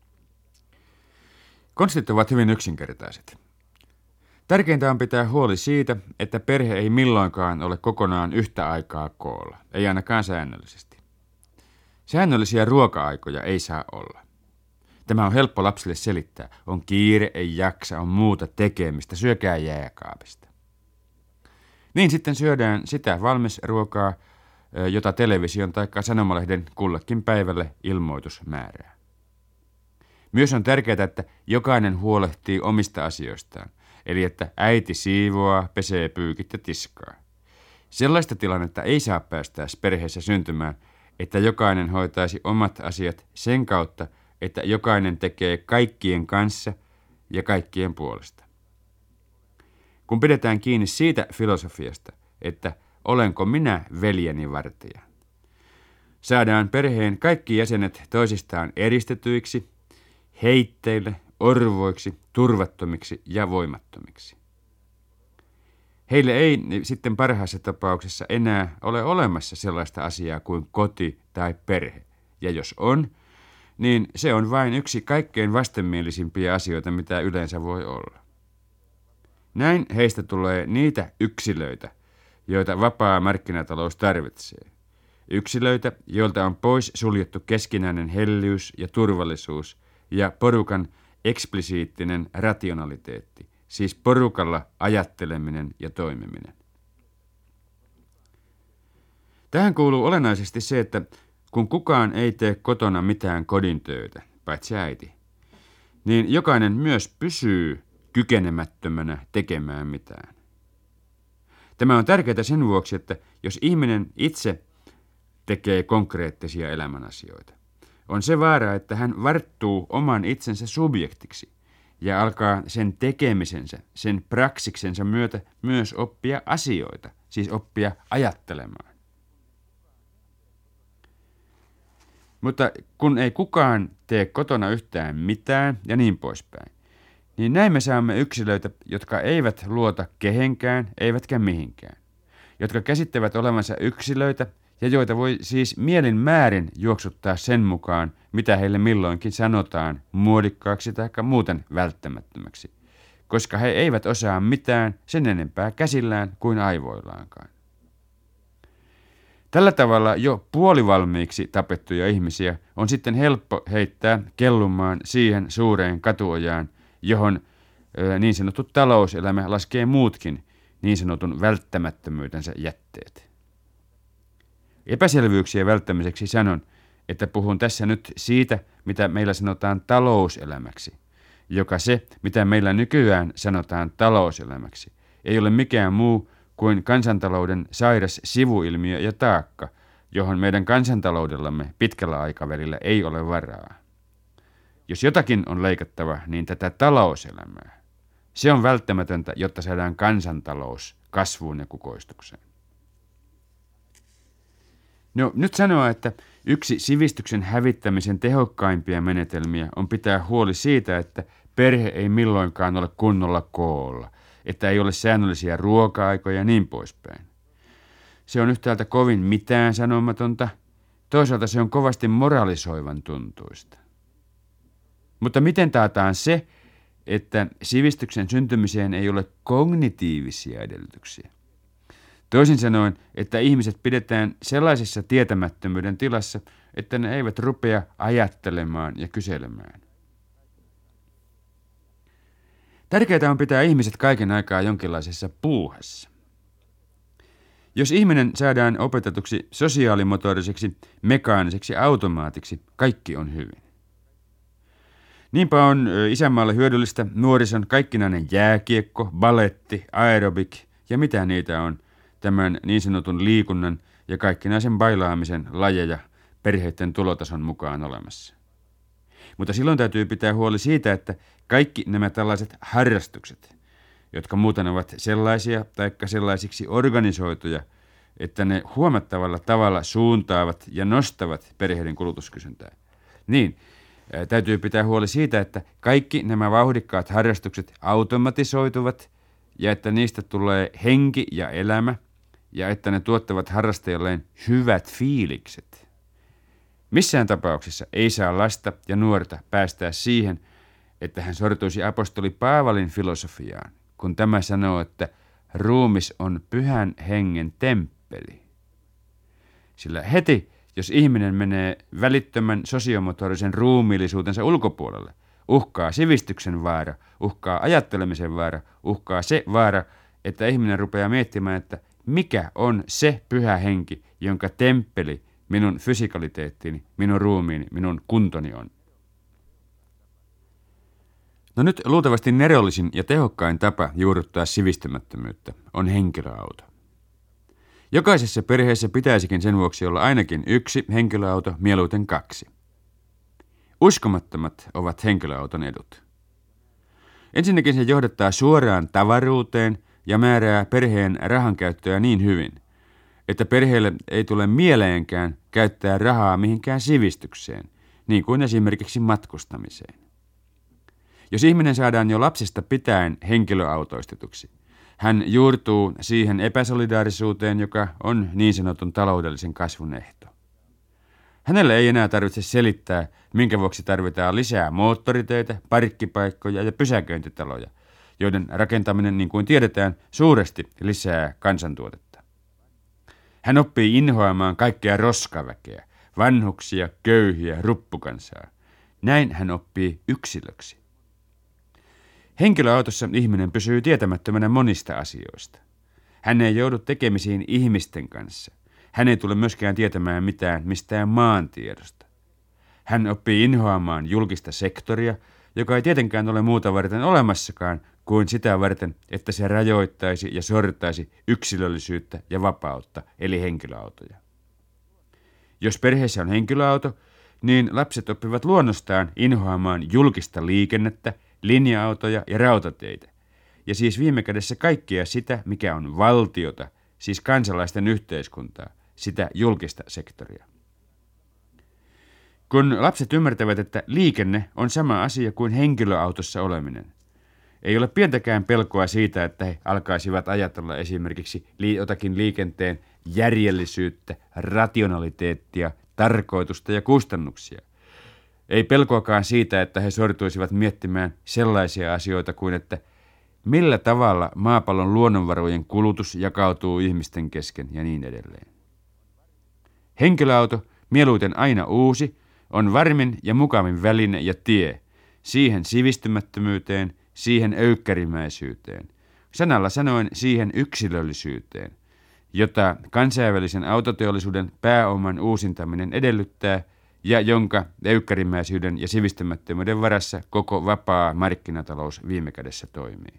Konstit ovat hyvin yksinkertaiset. Tärkeintä on pitää huoli siitä, että perhe ei milloinkaan ole kokonaan yhtä aikaa koolla, ei ainakaan säännöllisesti. Säännöllisiä ruoka-aikoja ei saa olla. Tämä on helppo lapsille selittää. On kiire, ei jaksa, on muuta tekemistä, syökää jääkaapista. Niin sitten syödään sitä valmisruokaa, jota television tai sanomalehden kullekin päivälle ilmoitus määrää. Myös on tärkeää, että jokainen huolehtii omista asioistaan, eli että äiti siivoaa, pesee pyykit ja tiskaa. Sellaista tilannetta ei saa päästää perheessä syntymään, että jokainen hoitaisi omat asiat sen kautta, että jokainen tekee kaikkien kanssa ja kaikkien puolesta. Kun pidetään kiinni siitä filosofiasta, että olenko minä veljeni vartija, saadaan perheen kaikki jäsenet toisistaan eristetyiksi, heitteille, orvoiksi, turvattomiksi ja voimattomiksi. Heille ei sitten parhaassa tapauksessa enää ole olemassa sellaista asiaa kuin koti tai perhe, ja jos on, niin se on vain yksi kaikkein vastenmielisimpiä asioita, mitä yleensä voi olla. Näin heistä tulee niitä yksilöitä, joita vapaa markkinatalous tarvitsee. Yksilöitä, joilta on pois suljettu keskinäinen hellyys ja turvallisuus ja porukan eksplisiittinen rationaliteetti, siis porukalla ajatteleminen ja toimiminen. Tähän kuuluu olennaisesti se, että kun kukaan ei tee kotona mitään kodin töitä, paitsi äiti, niin jokainen myös pysyy kykenemättömänä tekemään mitään. Tämä on tärkeää sen vuoksi, että jos ihminen itse tekee konkreettisia elämänasioita, on se vaara, että hän varttuu oman itsensä subjektiksi ja alkaa sen tekemisensä, sen praksiksensa myötä myös oppia asioita, siis oppia ajattelemaan. Mutta kun ei kukaan tee kotona yhtään mitään ja niin poispäin, niin näin me saamme yksilöitä, jotka eivät luota kehenkään, eivätkä mihinkään, jotka käsittävät olevansa yksilöitä ja joita voi siis mielin määrin juoksuttaa sen mukaan, mitä heille milloinkin sanotaan muodikkaaksi tai muuten välttämättömäksi, koska he eivät osaa mitään sen enempää käsillään kuin aivoillaankaan. Tällä tavalla jo puolivalmiiksi tapettuja ihmisiä on sitten helppo heittää kellumaan siihen suureen katuojaan, johon niin sanottu talouselämä laskee muutkin niin sanotun välttämättömyytensä jätteet. Epäselvyyksien välttämiseksi sanon, että puhun tässä nyt siitä, mitä meillä sanotaan talouselämäksi, joka se, mitä meillä nykyään sanotaan talouselämäksi, ei ole mikään muu kuin kansantalouden sairas sivuilmiö ja taakka, johon meidän kansantaloudellamme pitkällä aikavälillä ei ole varaa. Jos jotakin on leikattava, niin tätä talouselämää. Se on välttämätöntä, jotta saadaan kansantalous kasvuun ja kukoistukseen. No, nyt sanoa, että yksi sivistyksen hävittämisen tehokkaimpia menetelmiä on pitää huoli siitä, että perhe ei milloinkaan ole kunnolla koolla, että ei ole säännöllisiä ruoka-aikoja ja niin poispäin. Se on yhtäältä kovin mitään sanomatonta, toisaalta se on kovasti moralisoivan tuntuista. Mutta miten taataan se, että sivistyksen syntymiseen ei ole kognitiivisia edellytyksiä? Toisin sanoen, että ihmiset pidetään sellaisessa tietämättömyyden tilassa, että ne eivät rupea ajattelemaan ja kyselemään. Tärkeää on pitää ihmiset kaiken aikaa jonkinlaisessa puuhassa. Jos ihminen saadaan opetetuksi sosiaalimotoriseksi, mekaaniseksi automaatiksi, kaikki on hyvin. Niinpä on isänmaalle hyödyllistä nuorison kaikkinainen jääkiekko, baletti, aerobik ja mitä niitä on, tämän niin sanotun liikunnan ja kaikkinaisen bailaamisen lajeja perheiden tulotason mukaan olemassa. Mutta silloin täytyy pitää huoli siitä, että kaikki nämä tällaiset harrastukset, jotka muuten ovat sellaisia tai sellaisiksi organisoituja, että ne huomattavalla tavalla suuntaavat ja nostavat perheiden kulutuskysyntää. Niin, täytyy pitää huoli siitä, että kaikki nämä vauhdikkaat harrastukset automatisoituvat ja että niistä tulee henki ja elämä ja että ne tuottavat harrastajalleen hyvät fiilikset. Missään tapauksessa ei saa lasta ja nuorta päästää siihen, että hän sortuisi apostoli Paavalin filosofiaan, kun tämä sanoo, että ruumis on pyhän hengen temppeli. Sillä heti, jos ihminen menee välittömän sosiomotorisen ruumiillisuutensa ulkopuolelle, uhkaa sivistyksen vaara, uhkaa ajattelemisen vaara, uhkaa se vaara, että ihminen rupeaa miettimään, että mikä on se pyhä henki, jonka temppeli minun fysikaliteettini, minun ruumiini, minun kuntoni on. No nyt luultavasti nerollisin ja tehokkain tapa juurruttaa sivistymättömyyttä on henkilöauto. Jokaisessa perheessä pitäisikin sen vuoksi olla ainakin yksi henkilöauto, mieluiten 2. Uskomattomat ovat henkilöauton edut. Ensinnäkin se johdattaa suoraan tavaruuteen ja määrää perheen rahankäyttöä niin hyvin, että perheelle ei tule mieleenkään käyttää rahaa mihinkään sivistykseen, niin kuin esimerkiksi matkustamiseen. Jos ihminen saadaan jo lapsesta pitäen henkilöautoistetuksi, hän juurtuu siihen epäsolidaarisuuteen, joka on niin sanotun taloudellisen kasvun ehto. Hänelle ei enää tarvitse selittää, minkä vuoksi tarvitaan lisää moottoriteitä, parkkipaikkoja ja pysäköintitaloja, joiden rakentaminen, niin kuin tiedetään, suuresti lisää kansantuotetta. Hän oppii inhoamaan kaikkea roskaväkeä, vanhuksia, köyhiä, ruppukansaa. Näin hän oppii yksilöksi. Henkilöautossa ihminen pysyy tietämättömänä monista asioista. Hän ei joudu tekemisiin ihmisten kanssa. Hän ei tule myöskään tietämään mitään mistään maantiedosta. Hän oppii inhoamaan julkista sektoria, joka ei tietenkään ole muuta varten olemassakaan kuin sitä varten, että se rajoittaisi ja sortaisi yksilöllisyyttä ja vapautta, eli henkilöautoja. Jos perheessä on henkilöauto, niin lapset oppivat luonnostaan inhoamaan julkista liikennettä, linja-autoja ja rautateitä, ja siis viime kädessä kaikkea sitä, mikä on valtiota, siis kansalaisten yhteiskuntaa, sitä julkista sektoria. Kun lapset ymmärtävät, että liikenne on sama asia kuin henkilöautossa oleminen, ei ole pientäkään pelkoa siitä, että he alkaisivat ajatella esimerkiksi jotakin liikenteen järjellisyyttä, rationaliteettia, tarkoitusta ja kustannuksia. Ei pelkoakaan siitä, että he sortuisivat miettimään sellaisia asioita kuin, että millä tavalla maapallon luonnonvarojen kulutus jakautuu ihmisten kesken ja niin edelleen. Henkilöauto, mieluiten aina uusi, on varmin ja mukavin väline ja tie siihen sivistymättömyyteen, siihen öykkärimäisyyteen, sanalla sanoen siihen yksilöllisyyteen, jota kansainvälisen autoteollisuuden pääoman uusintaminen edellyttää ja jonka öykkärimäisyyden ja sivistymättömyyden varassa koko vapaa markkinatalous viime kädessä toimii.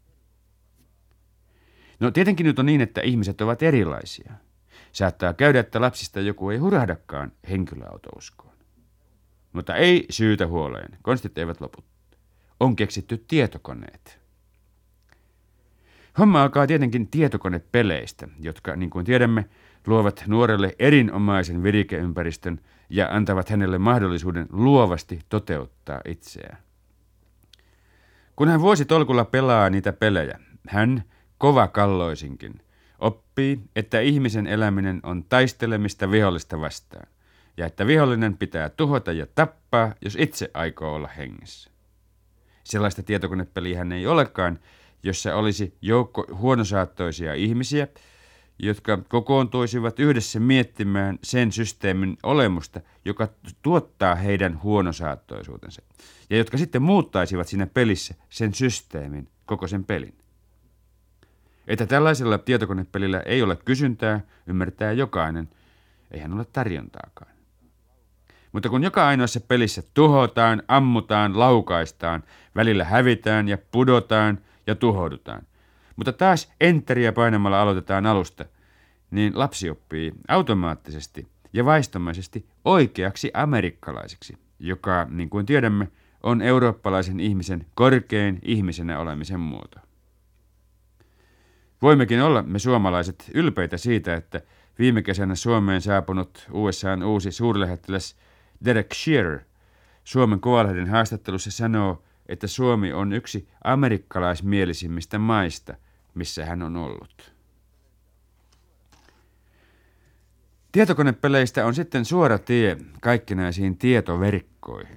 No tietenkin nyt on niin, että ihmiset ovat erilaisia. Saattaa käydä, että lapsista joku ei hurahdakaan henkilöautouskoon. Mutta ei syytä huoleen, konstit eivät lopu. On keksitty tietokoneet. Homma alkaa tietenkin tietokonepeleistä, jotka, niin kuin tiedämme, luovat nuorelle erinomaisen virikeympäristön ja antavat hänelle mahdollisuuden luovasti toteuttaa itseään. Kun hän vuositolkulla pelaa niitä pelejä, hän, kovakalloisinkin, oppii, että ihmisen eläminen on taistelemista vihollista vastaan, ja että vihollinen pitää tuhota ja tappaa, jos itse aikoo olla hengissä. Sellaista tietokonepeliä hän ei olekaan, jossa olisi joukko huonosaattoisia ihmisiä, jotka kokoontuisivat yhdessä miettimään sen systeemin olemusta, joka tuottaa heidän huonosaattoisuutensa, ja jotka sitten muuttaisivat siinä pelissä sen systeemin, koko sen pelin. Että tällaisella tietokonepelillä ei ole kysyntää, ymmärtää jokainen, eihän ole tarjontaakaan. Mutta kun joka ainoassa pelissä tuhotaan, ammutaan, laukaistaan, välillä hävitään ja pudotaan ja tuhoudutaan, mutta taas enteriä painamalla aloitetaan alusta, niin lapsi oppii automaattisesti ja vaistomaisesti oikeaksi amerikkalaiseksi, joka, niin kuin tiedämme, on eurooppalaisen ihmisen korkein ihmisenä olemisen muoto. Voimmekin olla me suomalaiset ylpeitä siitä, että viime kesänä Suomeen saapunut USA:n uusi suurlähettiläs Derek Shearer Suomen Kuvalehden haastattelussa sanoo, että Suomi on yksi amerikkalaismielisimmistä maista, missä hän on ollut. Tietokonepeleistä on sitten suora tie kaikkinaisiin tietoverkkoihin.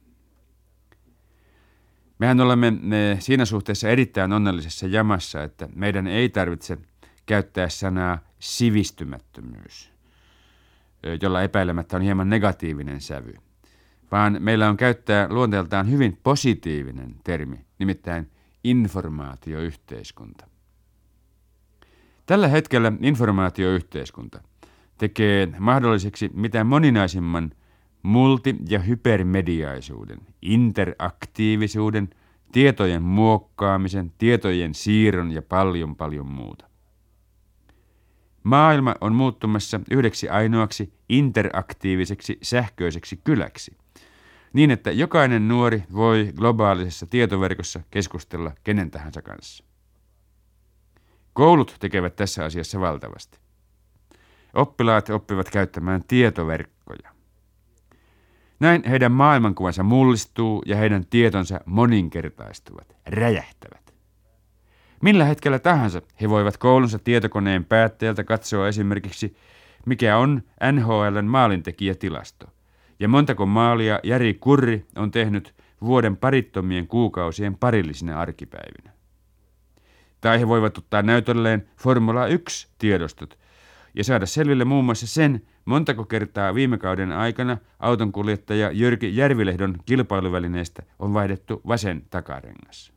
Mehän olemme siinä suhteessa erittäin onnellisessa jamassa, että meidän ei tarvitse käyttää sanaa sivistymättömyys, jolla epäilemättä on hieman negatiivinen sävy, vaan meillä on käyttää luonteeltaan hyvin positiivinen termi, nimittäin informaatioyhteiskunta. Tällä hetkellä informaatioyhteiskunta tekee mahdolliseksi mitä moninaisimman multi- ja hypermediaisuuden, interaktiivisuuden, tietojen muokkaamisen, tietojen siirron ja paljon muuta. Maailma on muuttumassa yhdeksi ainoaksi interaktiiviseksi sähköiseksi kyläksi, niin että jokainen nuori voi globaalisessa tietoverkossa keskustella kenen tahansa kanssa. Koulut tekevät tässä asiassa valtavasti. Oppilaat oppivat käyttämään tietoverkkoja. Näin heidän maailmankuvansa mullistuu ja heidän tietonsa moninkertaistuvat, räjähtävät. Millä hetkellä tahansa he voivat koulunsa tietokoneen päätteeltä katsoa esimerkiksi, mikä on NHL:n maalintekijätilasto ja montako maalia Jari Kurri on tehnyt vuoden parittomien kuukausien parillisina arkipäivinä. Tai he voivat ottaa näytölleen Formula 1-tiedostot ja saada selville muun muassa sen, montako kertaa viime kauden aikana autonkuljettaja Jyrki Järvilehdon kilpailuvälineestä on vaihdettu vasen takarengas.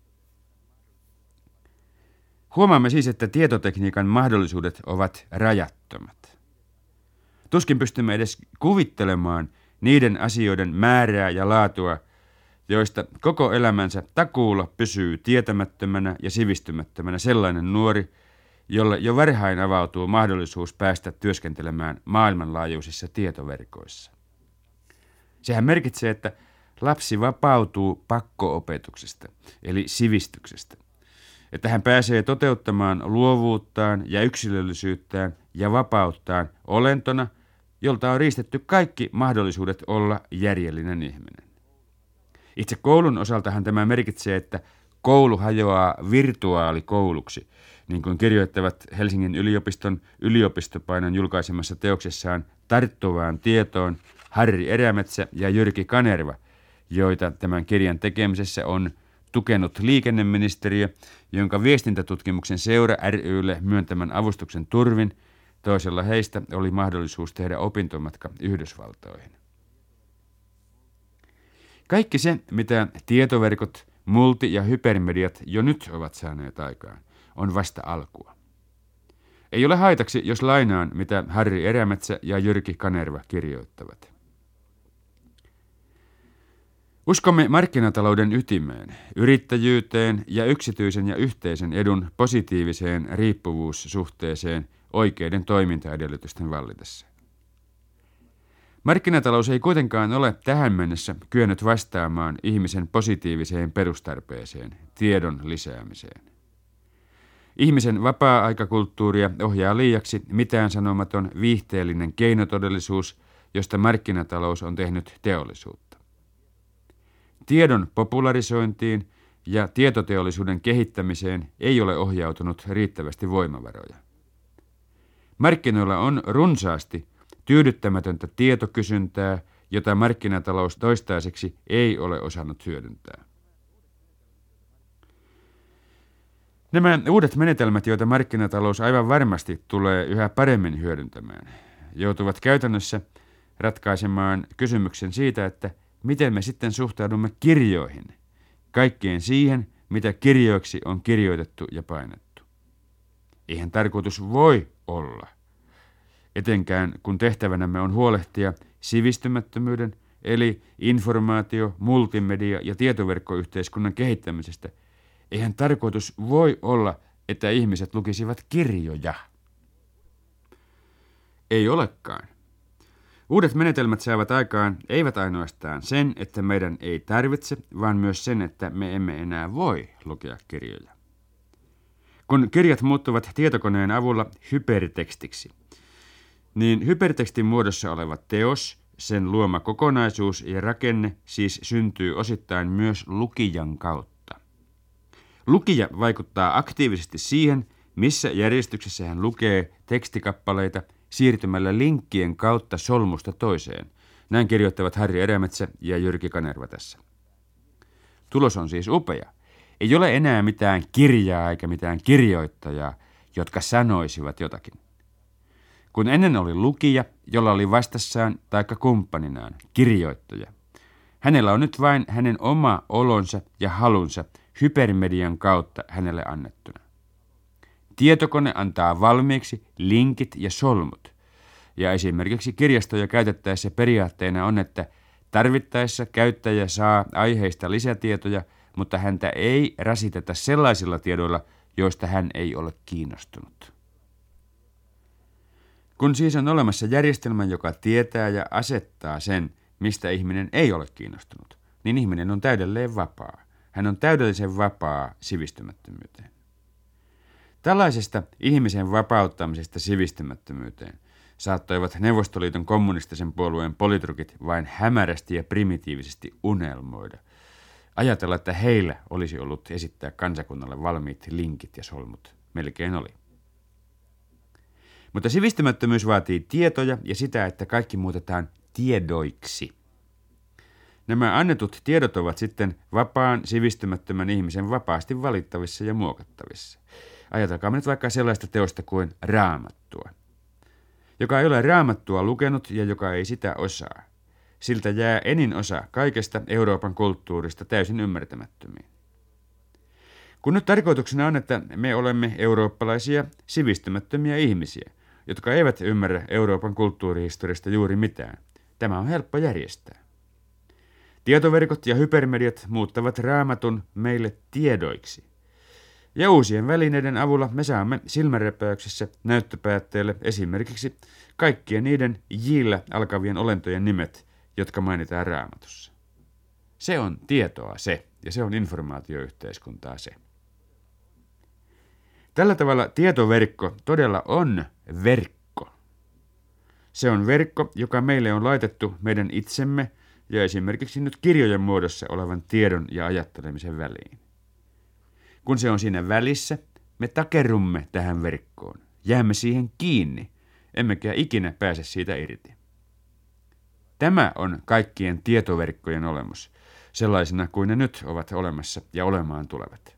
Huomaamme siis, että tietotekniikan mahdollisuudet ovat rajattomat. Tuskin pystymme edes kuvittelemaan niiden asioiden määrää ja laatua, joista koko elämänsä takuulla pysyy tietämättömänä ja sivistymättömänä sellainen nuori, jolle jo varhain avautuu mahdollisuus päästä työskentelemään maailmanlaajuisissa tietoverkoissa. Sehän merkitsee, että lapsi vapautuu pakko-opetuksesta, eli sivistyksestä, että hän pääsee toteuttamaan luovuuttaan ja yksilöllisyyttään ja vapauttaan olentona, jolta on riistetty kaikki mahdollisuudet olla järjellinen ihminen. Itse koulun osaltahan tämä merkitsee, että koulu hajoaa virtuaalikouluksi, niin kuin kirjoittavat Helsingin yliopiston yliopistopainon julkaisemassa teoksessaan Tarttuvaan tietoon Harri Erämetsä ja Jyrki Kanerva, joita tämän kirjan tekemisessä on tukenut liikenneministeriö, jonka viestintätutkimuksen seura ry:lle myöntämän avustuksen turvin toisella heistä oli mahdollisuus tehdä opintomatka Yhdysvaltoihin. Kaikki se, mitä tietoverkot, multi- ja hypermediat jo nyt ovat saaneet aikaan, on vasta alkua. Ei ole haitaksi, jos lainaan, mitä Harri Erämetsä ja Jyrki Kanerva kirjoittavat. Uskomme markkinatalouden ytimeen, yrittäjyyteen ja yksityisen ja yhteisen edun positiiviseen riippuvuussuhteeseen oikeiden toimintaedellytysten vallitessa. Markkinatalous ei kuitenkaan ole tähän mennessä kyennyt vastaamaan ihmisen positiiviseen perustarpeeseen, tiedon lisäämiseen. Ihmisen vapaa-aikakulttuuria ohjaa liiaksi mitään sanomaton viihteellinen keinotodellisuus, josta markkinatalous on tehnyt teollisuutta. Tiedon popularisointiin ja tietoteollisuuden kehittämiseen ei ole ohjautunut riittävästi voimavaroja. Markkinoilla on runsaasti tyydyttämätöntä tietokysyntää, jota markkinatalous toistaiseksi ei ole osannut hyödyntää. Nämä uudet menetelmät, joita markkinatalous aivan varmasti tulee yhä paremmin hyödyntämään, joutuvat käytännössä ratkaisemaan kysymyksen siitä, että miten me sitten suhtaudumme kirjoihin, kaikkeen siihen, mitä kirjoiksi on kirjoitettu ja painettu. Eihän tarkoitus voi olla, etenkään kun tehtävänämme on huolehtia sivistymättömyyden, eli informaatio-, multimedia- ja tietoverkkoyhteiskunnan kehittämisestä, eihän tarkoitus voi olla, että ihmiset lukisivat kirjoja. Ei olekaan. Uudet menetelmät saavat aikaan eivät ainoastaan sen, että meidän ei tarvitse, vaan myös sen, että me emme enää voi lukea kirjoja. Kun kirjat muuttuvat tietokoneen avulla hypertekstiksi, niin hypertekstin muodossa oleva teos, sen luoma kokonaisuus ja rakenne siis syntyy osittain myös lukijan kautta. Lukija vaikuttaa aktiivisesti siihen, missä järjestyksessä hän lukee tekstikappaleita siirtymällä linkkien kautta solmusta toiseen. Näin kirjoittavat Harri Erämetsä ja Jyrki Kanerva tässä. Tulos on siis upea. Ei ole enää mitään kirjaa eikä mitään kirjoittajaa, jotka sanoisivat jotakin. Kun ennen oli lukija, jolla oli vastassaan taikka kumppaninaan kirjoittaja, hänellä on nyt vain hänen oma olonsa ja halunsa hypermedian kautta hänelle annettuna. Tietokone antaa valmiiksi linkit ja solmut, ja esimerkiksi kirjastoja käytettäessä periaatteena on, että tarvittaessa käyttäjä saa aiheista lisätietoja, mutta häntä ei rasiteta sellaisilla tiedoilla, joista hän ei ole kiinnostunut. Kun siis on olemassa järjestelmä, joka tietää ja asettaa sen, mistä ihminen ei ole kiinnostunut, niin ihminen on täydelleen vapaa. Hän on täydellisen vapaa sivistymättömyyteen. Tällaisesta ihmisen vapauttamisesta sivistymättömyyteen saattoivat Neuvostoliiton kommunistisen puolueen politrukit vain hämärästi ja primitiivisesti unelmoida. Ajatella, että heillä olisi ollut esittää kansakunnalle valmiit linkit ja solmut. Melkein oli. Mutta sivistymättömyys vaatii tietoja ja sitä, että kaikki muutetaan tiedoiksi. Nämä annetut tiedot ovat sitten vapaan sivistymättömän ihmisen vapaasti valittavissa ja muokattavissa. Ajatelkaamme nyt vaikka sellaista teosta kuin Raamattua. Joka ei ole Raamattua lukenut ja joka ei sitä osaa. Siltä jää enin osa kaikesta Euroopan kulttuurista täysin ymmärtämättömiin. Kun nyt tarkoituksena on, että me olemme eurooppalaisia sivistymättömiä ihmisiä, jotka eivät ymmärrä Euroopan kulttuurihistoriasta juuri mitään, tämä on helppo järjestää. Tietoverkot ja hypermediat muuttavat Raamatun meille tiedoiksi. Ja uusien välineiden avulla me saamme silmänräpäyksessä näyttöpäätteelle esimerkiksi kaikkien niiden jillä alkavien olentojen nimet, jotka mainitaan Raamatussa. Se on tietoa se, ja se on informaatioyhteiskuntaa se. Tällä tavalla tietoverkko todella on verkko. Se on verkko, joka meille on laitettu meidän itsemme ja esimerkiksi nyt kirjojen muodossa olevan tiedon ja ajattelemisen väliin. Kun se on siinä välissä, me takerrumme tähän verkkoon, jäämme siihen kiinni, emmekä ikinä pääse siitä irti. Tämä on kaikkien tietoverkkojen olemus, sellaisena kuin ne nyt ovat olemassa ja olemaan tulevat.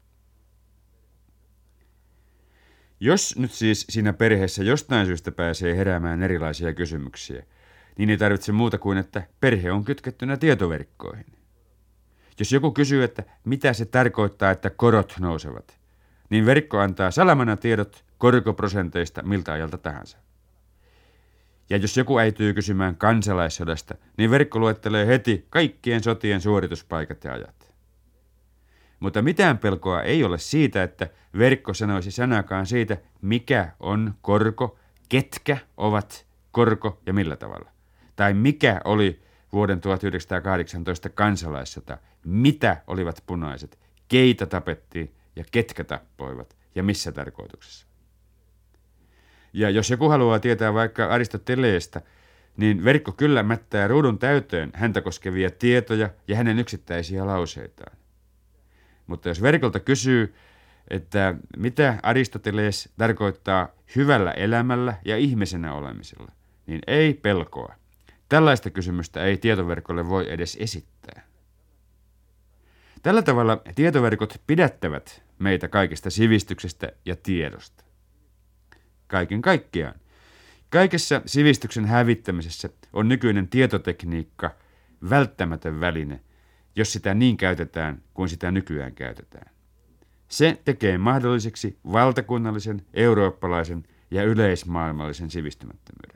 Jos nyt siis siinä perheessä jostain syystä pääsee heräämään erilaisia kysymyksiä, niin ei tarvitse muuta kuin, että perhe on kytkettynä tietoverkkoihin. Jos joku kysyy, että mitä se tarkoittaa, että korot nousevat, niin verkko antaa salamana tiedot korkoprosenteista miltä ajalta tahansa. Ja jos joku äityy kysymään kansalaissodasta, niin verkko luettelee heti kaikkien sotien suorituspaikat ja ajat. Mutta mitään pelkoa ei ole siitä, että verkko sanoisi sanakaan siitä, mikä on korko, ketkä ovat korko ja millä tavalla. Tai mikä oli vuoden 1918 kansalaissota, mitä olivat punaiset, keitä tapettiin ja ketkä tappoivat ja missä tarkoituksessa. Ja jos joku haluaa tietää vaikka Aristoteleesta, niin verkko kyllä mättää ruudun täyteen häntä koskevia tietoja ja hänen yksittäisiä lauseitaan. Mutta jos verkolta kysyy, että mitä Aristoteles tarkoittaa hyvällä elämällä ja ihmisenä olemisella, niin ei pelkoa. Tällaista kysymystä ei tietoverkolle voi edes esittää. Tällä tavalla tietoverkot pidättävät meitä kaikesta sivistyksestä ja tiedosta. Kaiken kaikkiaan. Kaikessa sivistyksen hävittämisessä on nykyinen tietotekniikka välttämätön väline, jos sitä niin käytetään kuin sitä nykyään käytetään. Se tekee mahdolliseksi valtakunnallisen, eurooppalaisen ja yleismaailmallisen sivistymättömyyden.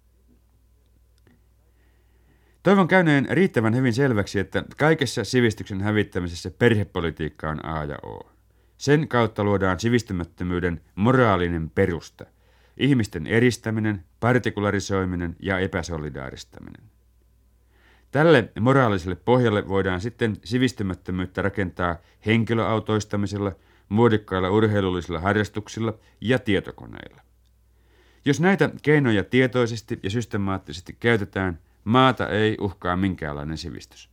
Toivon käyneen riittävän hyvin selväksi, että kaikessa sivistyksen hävittämisessä perhepolitiikka on A ja O. Sen kautta luodaan sivistymättömyyden moraalinen perusta, ihmisten eristäminen, partikularisoiminen ja epäsolidaaristaminen. Tälle moraaliselle pohjalle voidaan sitten sivistymättömyyttä rakentaa henkilöautoistamisella, muodikkailla urheilullisilla harrastuksilla ja tietokoneilla. Jos näitä keinoja tietoisesti ja systemaattisesti käytetään, maata ei uhkaa minkäänlainen sivistys.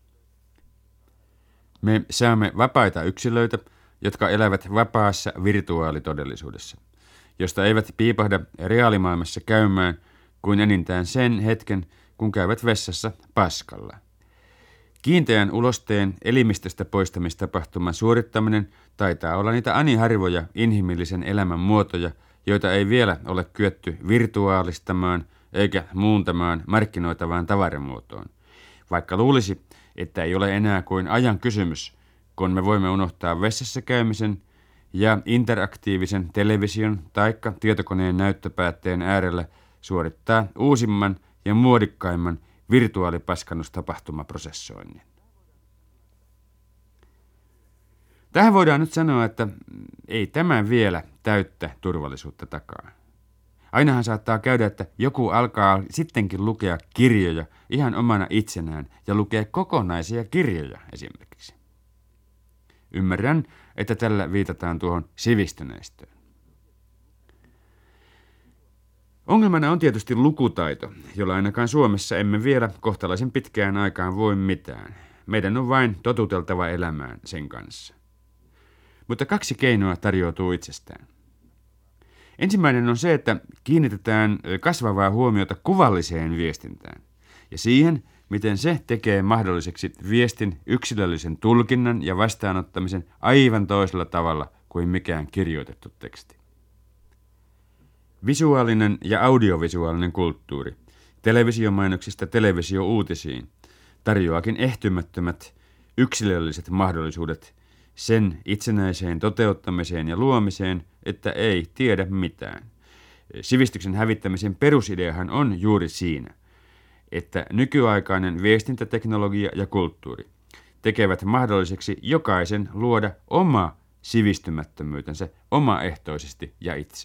Me saamme vapaita yksilöitä, jotka elävät vapaassa virtuaalitodellisuudessa, josta eivät piipahda reaalimaailmassa käymään kuin enintään sen hetken, kun käyvät vessassa paskalla. Kiinteän ulosteen elimistöstä poistamistapahtuman suorittaminen taitaa olla niitä aniharvoja inhimillisen elämän muotoja, joita ei vielä ole kyetty virtuaalistamaan eikä muuntamaan markkinoitavaan tavaramuotoon. Vaikka luulisi, että ei ole enää kuin ajan kysymys, kun me voimme unohtaa vessassa käymisen ja interaktiivisen television taikka tietokoneen näyttöpäätteen äärellä suorittaa uusimman ja muodikkaimman virtuaalipaskannustapahtumaprosessoinnin. Tähän voidaan nyt sanoa, että ei tämä vielä täyttä turvallisuutta takaa. Ainahan saattaa käydä, että joku alkaa sittenkin lukea kirjoja ihan omana itsenään ja lukee kokonaisia kirjoja esimerkiksi. Ymmärrän, että tällä viitataan tuohon sivistyneistöön. Ongelmana on tietysti lukutaito, jolla ainakaan Suomessa emme vielä kohtalaisen pitkään aikaan voi mitään. Meidän on vain totuteltava elämään sen kanssa. Mutta 2 keinoa tarjoutuu itsestään. Ensimmäinen on se, että kiinnitetään kasvavaa huomiota kuvalliseen viestintään ja siihen, miten se tekee mahdolliseksi viestin yksilöllisen tulkinnan ja vastaanottamisen aivan toisella tavalla kuin mikään kirjoitettu teksti. Visuaalinen ja audiovisuaalinen kulttuuri, televisiomainoksista televisiouutisiin, tarjoakin ehtymättömät yksilölliset mahdollisuudet sen itsenäiseen toteuttamiseen ja luomiseen, että ei tiedä mitään. Sivistyksen hävittämisen perusideahan on juuri siinä, että nykyaikainen viestintäteknologia ja kulttuuri tekevät mahdolliseksi jokaisen luoda oma sivistymättömyytensä omaehtoisesti ja itse.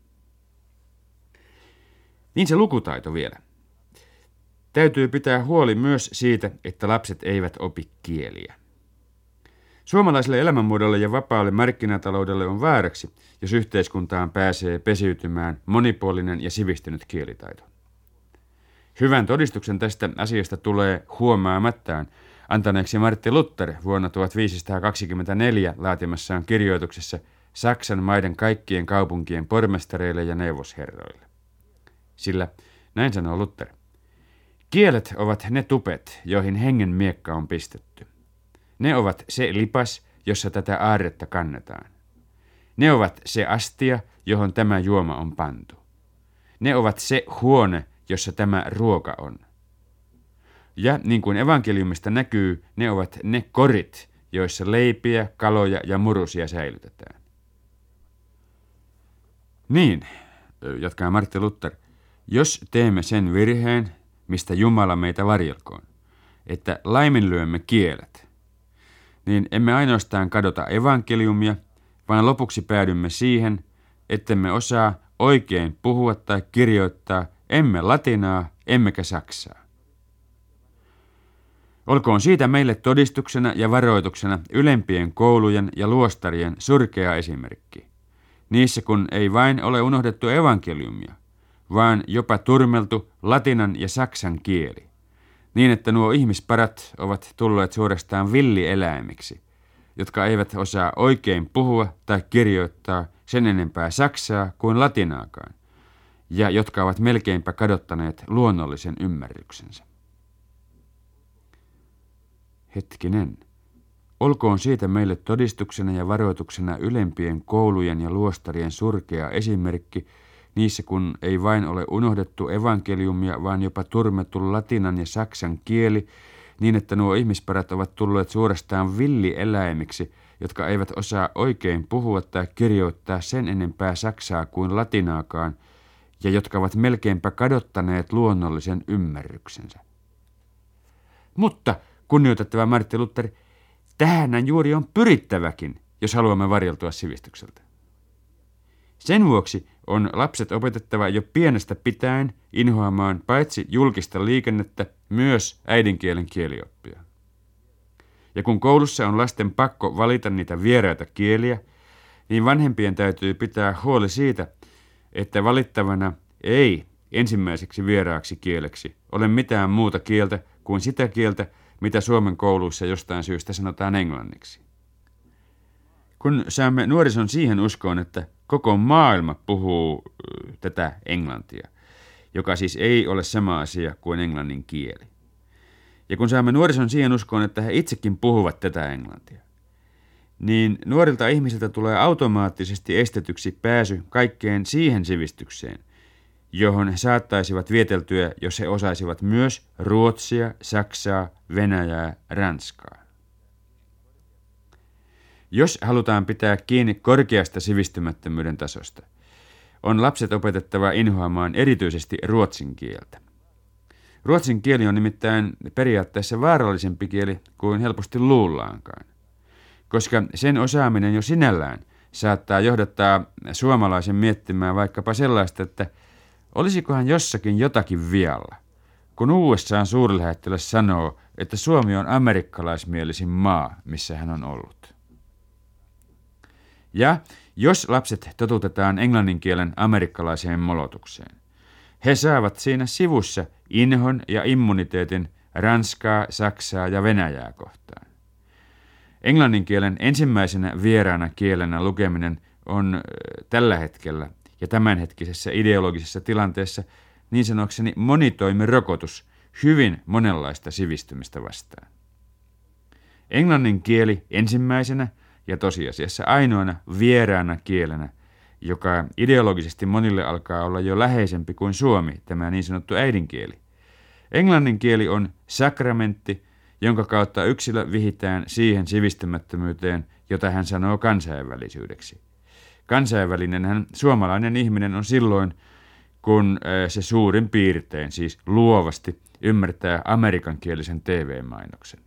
Niin se lukutaito vielä. Täytyy pitää huoli myös siitä, että lapset eivät opi kieliä. Suomalaiselle elämänmuodolle ja vapaalle markkinataloudelle on vääräksi, jos yhteiskuntaan pääsee pesiytymään monipuolinen ja sivistynyt kielitaito. Hyvän todistuksen tästä asiasta tulee huomaamattaan antaneeksi Martti Luther vuonna 1524 laatimassaan kirjoituksessa Saksan maiden kaikkien kaupunkien pormestareille ja neuvosherroille. Sillä, näin sanoo Luther, kielet ovat ne tupet, joihin hengen miekka on pistetty. Ne ovat se lipas, jossa tätä aarretta kannetaan. Ne ovat se astia, johon tämä juoma on pantu. Ne ovat se huone, jossa tämä ruoka on. Ja niin kuin evankeliumista näkyy, ne ovat ne korit, joissa leipiä, kaloja ja murusia säilytetään. Niin, jatkaa Martti Luther, jos teemme sen virheen, mistä Jumala meitä varjelkoon, että laiminlyömme kielet, niin emme ainoastaan kadota evankeliumia, vaan lopuksi päädymme siihen, ettemme osaa oikein puhua tai kirjoittaa, emme latinaa, emmekä saksaa. Olkoon siitä meille todistuksena ja varoituksena ylempien koulujen ja luostarien surkea esimerkki. Niissä kun ei vain ole unohdettu evankeliumia, vaan jopa turmeltu latinan ja saksan kieli, niin että nuo ihmisparat ovat tulleet suorastaan villieläimiksi, jotka eivät osaa oikein puhua tai kirjoittaa sen enempää saksaa kuin latinaakaan, ja jotka ovat melkeinpä kadottaneet luonnollisen ymmärryksensä. Hetkinen. Olkoon siitä meille todistuksena ja varoituksena ylempien koulujen ja luostarien surkea esimerkki, niissä kun ei vain ole unohdettu evankeliumia, vaan jopa turmettu latinan ja saksan kieli, niin että nuo ihmisparat ovat tulleet suorastaan villieläimiksi, jotka eivät osaa oikein puhua tai kirjoittaa sen enempää saksaa kuin latinaakaan, ja jotka ovat melkeinpä kadottaneet luonnollisen ymmärryksensä. Mutta, kunnioitettava Martti Luther, tähänhän juuri on pyrittäväkin, jos haluamme varjeltua sivistykseltä. Sen vuoksi on lapset opetettava jo pienestä pitäen inhoamaan paitsi julkista liikennettä, myös äidinkielen kielioppia. Ja kun koulussa on lasten pakko valita niitä vieraita kieliä, niin vanhempien täytyy pitää huoli siitä, että valittavana ei ensimmäiseksi vieraaksi kieleksi ole mitään muuta kieltä kuin sitä kieltä, mitä Suomen kouluissa jostain syystä sanotaan englanniksi. Kun saamme nuorison siihen uskoon, että koko maailma puhuu tätä englantia, joka siis ei ole sama asia kuin englannin kieli. Ja kun saamme nuorison siihen uskoon, että he itsekin puhuvat tätä englantia, niin nuorilta ihmisiltä tulee automaattisesti estetyksi pääsy kaikkeen siihen sivistykseen, johon he saattaisivat vieteltyä, jos he osaisivat myös ruotsia, saksaa, venäjää, ranskaa. Jos halutaan pitää kiinni korkeasta sivistymättömyyden tasosta, on lapset opetettava inhoamaan erityisesti ruotsin kieltä. Ruotsin kieli on nimittäin periaatteessa vaarallisempi kieli kuin helposti luullaankaan, koska sen osaaminen jo sinällään saattaa johdattaa suomalaisen miettimään vaikkapa sellaista, että olisikohan jossakin jotakin vialla, kun USA:n suurlähettiläs sanoo, että Suomi on amerikkalaismielisin maa, missä hän on ollut. Ja jos lapset totutetaan englannin kielen amerikkalaiseen molotukseen, he saavat siinä sivussa inhon ja immuniteetin ranskaa, saksaa ja venäjää kohtaan. Englannin kielen ensimmäisenä vieraana kielenä lukeminen on tällä hetkellä ja tämänhetkisessä ideologisessa tilanteessa niin sanokseni monitoimirokotus hyvin monenlaista sivistymistä vastaan. Englannin kieli ensimmäisenä ja tosiasiassa ainoana vieraana kielenä, joka ideologisesti monille alkaa olla jo läheisempi kuin suomi, tämä niin sanottu äidinkieli. Englannin kieli on sakramentti, jonka kautta yksilö vihitään siihen sivistymättömyyteen, jota hän sanoo kansainvälisyydeksi. Kansainvälinenhän suomalainen ihminen on silloin, kun se suurin piirtein, siis luovasti, ymmärtää amerikankielisen TV-mainoksen.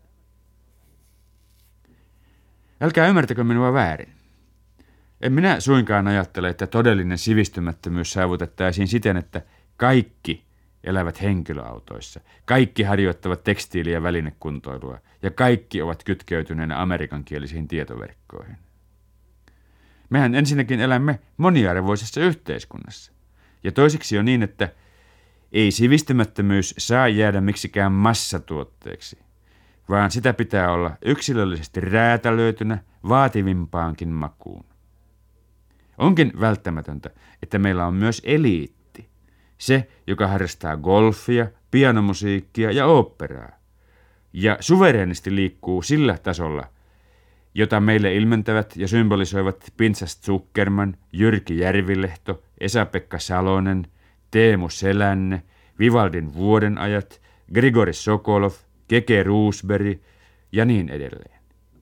Älkää ymmärtäkö minua väärin. En minä suinkaan ajattele, että todellinen sivistymättömyys saavutettaisiin siten, että kaikki elävät henkilöautoissa, kaikki harjoittavat tekstiili- ja välinekuntoilua ja kaikki ovat kytkeytyneenä amerikankielisiin tietoverkkoihin. Mehän ensinnäkin elämme moniarvoisessa yhteiskunnassa. Ja toiseksi on niin, että ei sivistymättömyys saa jäädä miksikään massatuotteeksi, vaan sitä pitää olla yksilöllisesti räätälöitynä vaativimpaankin makuun. Onkin välttämätöntä, että meillä on myös eliitti, se, joka harrastaa golfia, pianomusiikkia ja oopperaa, ja suvereenisti liikkuu sillä tasolla, jota meille ilmentävät ja symbolisoivat Pintsas Zuckerman, Jyrki Järvilehto, Esa-Pekka Salonen, Teemu Selänne, Vivaldin vuodenajat, Grigori Sokolov, Keke Roosberg ja niin edelleen.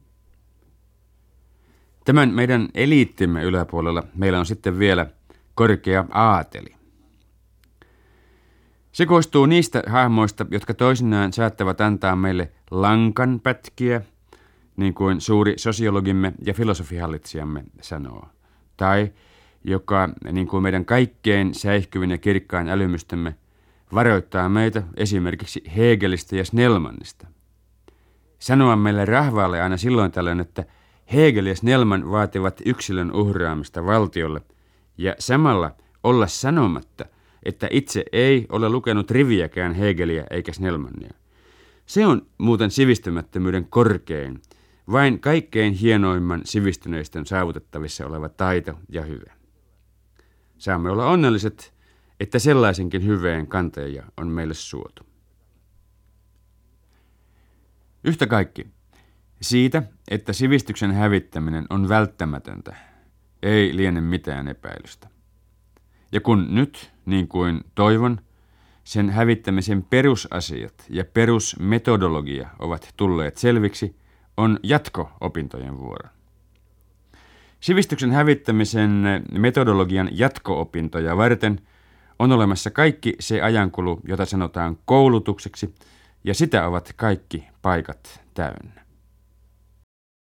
Tämän meidän eliittimme yläpuolella meillä on sitten vielä korkea aateli. Se koostuu niistä hahmoista, jotka toisinaan saattavat antaa meille lankanpätkiä, niin kuin suuri sosiologimme ja filosofihallitsijamme sanoo, tai joka, niin kuin meidän kaikkein säihkyvin ja kirkkain älymystämme, varoittaa meitä esimerkiksi Hegelistä ja Snellmanista. Sanoa meille rahvaalle aina silloin tällöin, että Hegel ja Snellman vaativat yksilön uhraamista valtiolle, ja samalla olla sanomatta, että itse ei ole lukenut riviäkään Hegeliä eikä Snellmania. Se on muuten sivistymättömyyden korkein, vain kaikkein hienoimman sivistyneistön saavutettavissa oleva taito ja hyve. Saamme olla onnelliset, että sellaisenkin hyveen kanteja on meille suotu. Yhtä kaikki, siitä, että sivistyksen hävittäminen on välttämätöntä, ei liene mitään epäilystä. Ja kun nyt, niin kuin toivon, sen hävittämisen perusasiat ja perusmetodologia ovat tulleet selviksi, on jatko-opintojen vuoro. Sivistyksen hävittämisen metodologian jatko-opintoja varten on olemassa kaikki se ajankulu, jota sanotaan koulutukseksi, ja sitä ovat kaikki paikat täynnä.